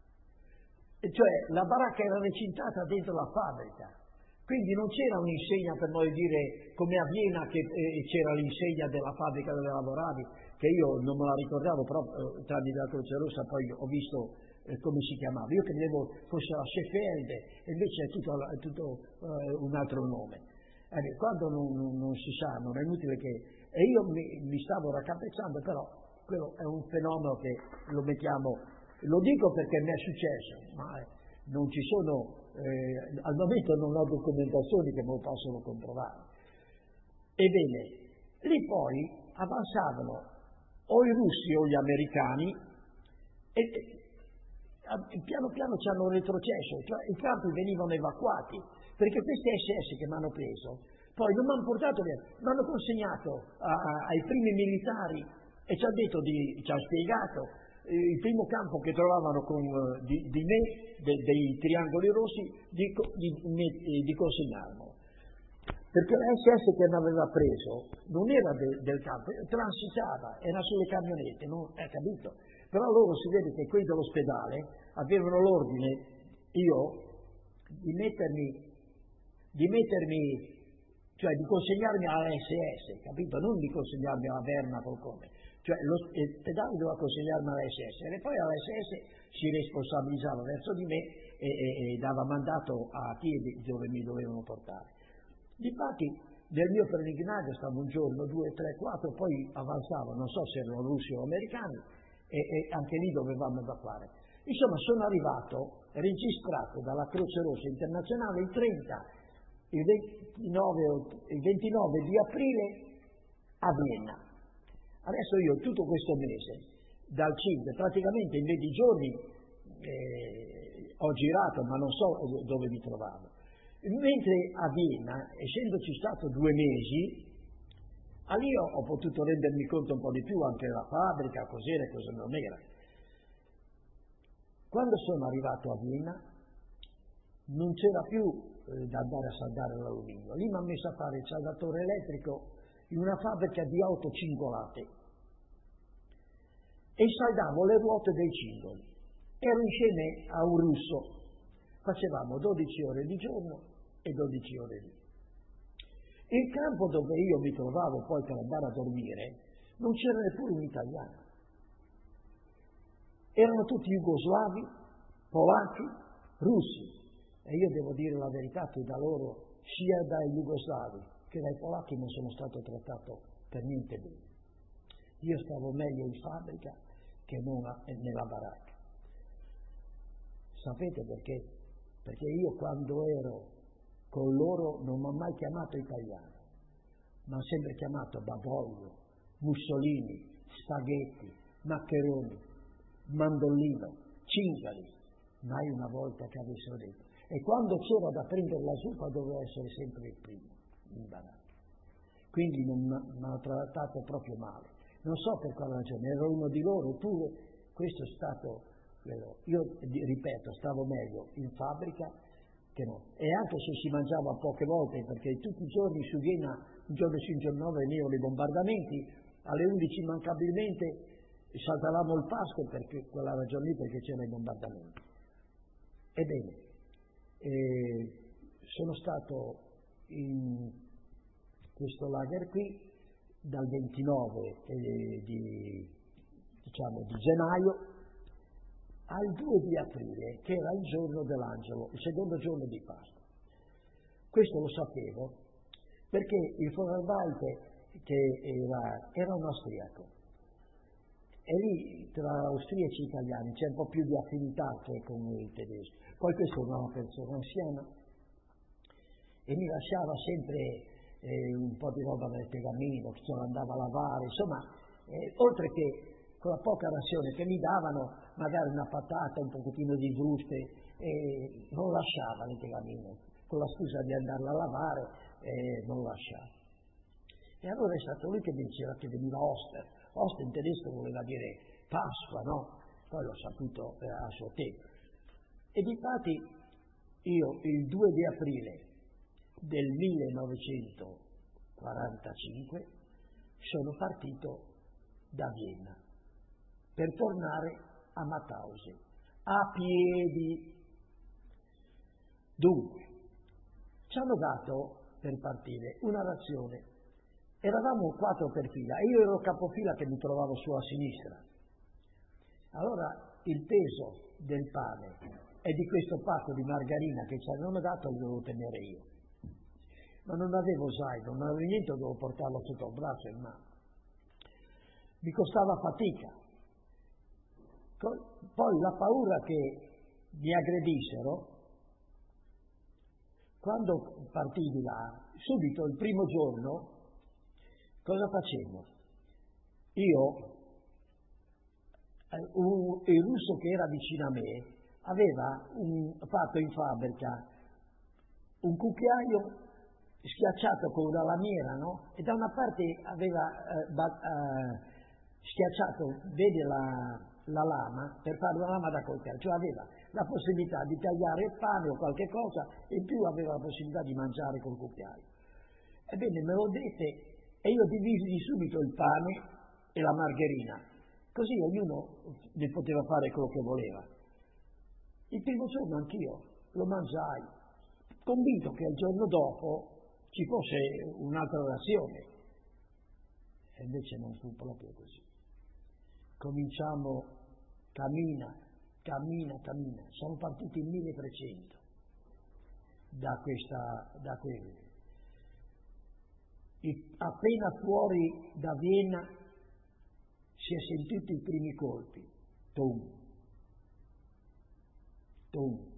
e cioè la baracca era recintata dentro la fabbrica, quindi non c'era un'insegna per noi dire come a Vienna che eh, c'era l'insegna della fabbrica dove lavoravi, che io non me la ricordavo, però eh, tramite la Croce Rossa poi ho visto eh, come si chiamava, io credevo fosse la Sheffield e invece è tutto, è tutto eh, un altro nome. Eh, quando non, non, non si sa, non è inutile che... E io mi, mi stavo raccapezzando, però quello è un fenomeno che lo mettiamo, lo dico perché mi è successo, ma eh, non ci sono, eh, al momento non ho documentazioni che me lo possono comprovare. Ebbene, lì poi avanzavano o i russi o gli americani e, e piano piano ci hanno retrocesso, cioè i campi venivano evacuati, perché questi S S che mi hanno preso, poi non mi hanno portato via, mi hanno consegnato a, a, ai primi militari e ci hanno detto di, ci hanno spiegato eh, il primo campo che trovavano con, uh, di, di me, de, dei triangoli rossi, di, di, di, di consegnarlo. Perché l'S S che mi aveva preso non era de, del campo, transitava, era sulle camionette, non è capito? Però loro si vede che quelli dell'ospedale avevano l'ordine, io, di mettermi, di mettermi, cioè di consegnarmi alla S S, capito? Non di consegnarmi alla Verna o come. Cioè l'ospedale doveva consegnarmi alla S S e poi alla S S si responsabilizzava verso di me e, e, e dava mandato a chi e dove mi dovevano portare. Difatti nel mio pellegrinaggio stavo un giorno, due, tre, quattro, poi avanzavo, non so se erano russi o americani, e, e anche lì dovevamo evacuare. Insomma, sono arrivato, registrato dalla Croce Rossa Internazionale il trenta, il ventinove, il ventinove di aprile a Vienna. Adesso io tutto questo mese, dal cinque, praticamente in venti giorni eh, ho girato, ma non so dove mi trovavo. Mentre a Vienna, essendoci stato due mesi, a lì ho, ho potuto rendermi conto un po' di più anche della fabbrica, cos'era e cosa non era. Quando sono arrivato a Vienna non c'era più eh, da andare a saldare l'alluminio. Lì mi hanno messo a fare il saldatore elettrico in una fabbrica di auto cingolate e saldavo le ruote dei cingoli. Ero insieme a un russo, facevamo dodici ore di giorno e dodici ore lì. Il campo dove io mi trovavo poi per andare a dormire non c'era neppure un italiano. Erano tutti jugoslavi, polacchi, russi. E io devo dire la verità che da loro, sia dai jugoslavi che dai polacchi, non sono stato trattato per niente bene. Io stavo meglio in fabbrica che non nella baracca. Sapete perché? Perché io quando ero con loro non mi ha mai chiamato italiano, mi ha sempre chiamato Badoglio, Mussolini, spaghetti, maccheroni, mandolino, cingari, mai una volta che avessero detto. E quando c'era da prendere la zuppa dovevo essere sempre il primo in baracca. Quindi non mi ha trattato proprio male. Non so per quale ragione, ero uno di loro, eppure questo è stato, io ripeto, stavo meglio in fabbrica che no. E anche se si mangiava poche volte, perché tutti i giorni su Vienna, un giorno sì, un giorno no, venivano i bombardamenti, alle undici immancabilmente saltavamo il pasto per quella ragione lì, perché c'erano i bombardamenti. Ebbene, eh, sono stato in questo lager qui dal ventinove eh, di, diciamo, di gennaio al due di aprile, che era il giorno dell'Angelo, il secondo giorno di Pasqua. Questo lo sapevo perché il Vorarlberg, che era, era un austriaco, e lì tra austriaci e italiani c'è un po' più di affinità che con i tedeschi. Poi questo era una persona anziana e mi lasciava sempre eh, un po' di roba nel tegamino, che ce l'andava a lavare, insomma, eh, oltre che con la poca razione che mi davano, magari una patata, un pochettino di fruste, eh, non lasciava nel tegamino, con la scusa di andarla a lavare, eh, non lasciava. E allora è stato lui che mi diceva che veniva Oster. Oster in tedesco voleva dire Pasqua, no? Poi l'ho saputo eh, a suo tempo. E difatti io il due di aprile del millenovecentoquarantacinque sono partito da Vienna per tornare a Mauthausen a piedi. Dunque, ci hanno dato per partire una razione. Eravamo quattro per fila e io ero capofila che mi trovavo su a sinistra. Allora il peso del pane e di questo pacco di margarina che ci avevano dato lo dovevo tenere io. Ma non avevo zaino, non avevo niente, dovevo portarlo sotto il braccio e in mano. Mi costava fatica. Poi la paura che mi aggredissero, quando partii di là, subito il primo giorno, cosa facevo? Io, eh, un, il russo che era vicino a me, aveva un, fatto in fabbrica un cucchiaio schiacciato con una lamiera, no? E da una parte aveva eh, ba, eh, schiacciato, vede la, la lama, per fare una lama da coltello, cioè aveva la possibilità di tagliare il pane o qualche cosa, e in più aveva la possibilità di mangiare col cucchiaio. Ebbene, me lo dette e io divisi subito il pane e la margherina, così ognuno ne poteva fare quello che voleva. Il primo giorno anch'io lo mangiai, convinto che il giorno dopo ci fosse un'altra razione. E invece non fu proprio così. Cominciamo, cammina, cammina, cammina. Siamo partiti in milletrecento da questa, da quello. Appena fuori da Vienna si è sentito i primi colpi. Tum, tum.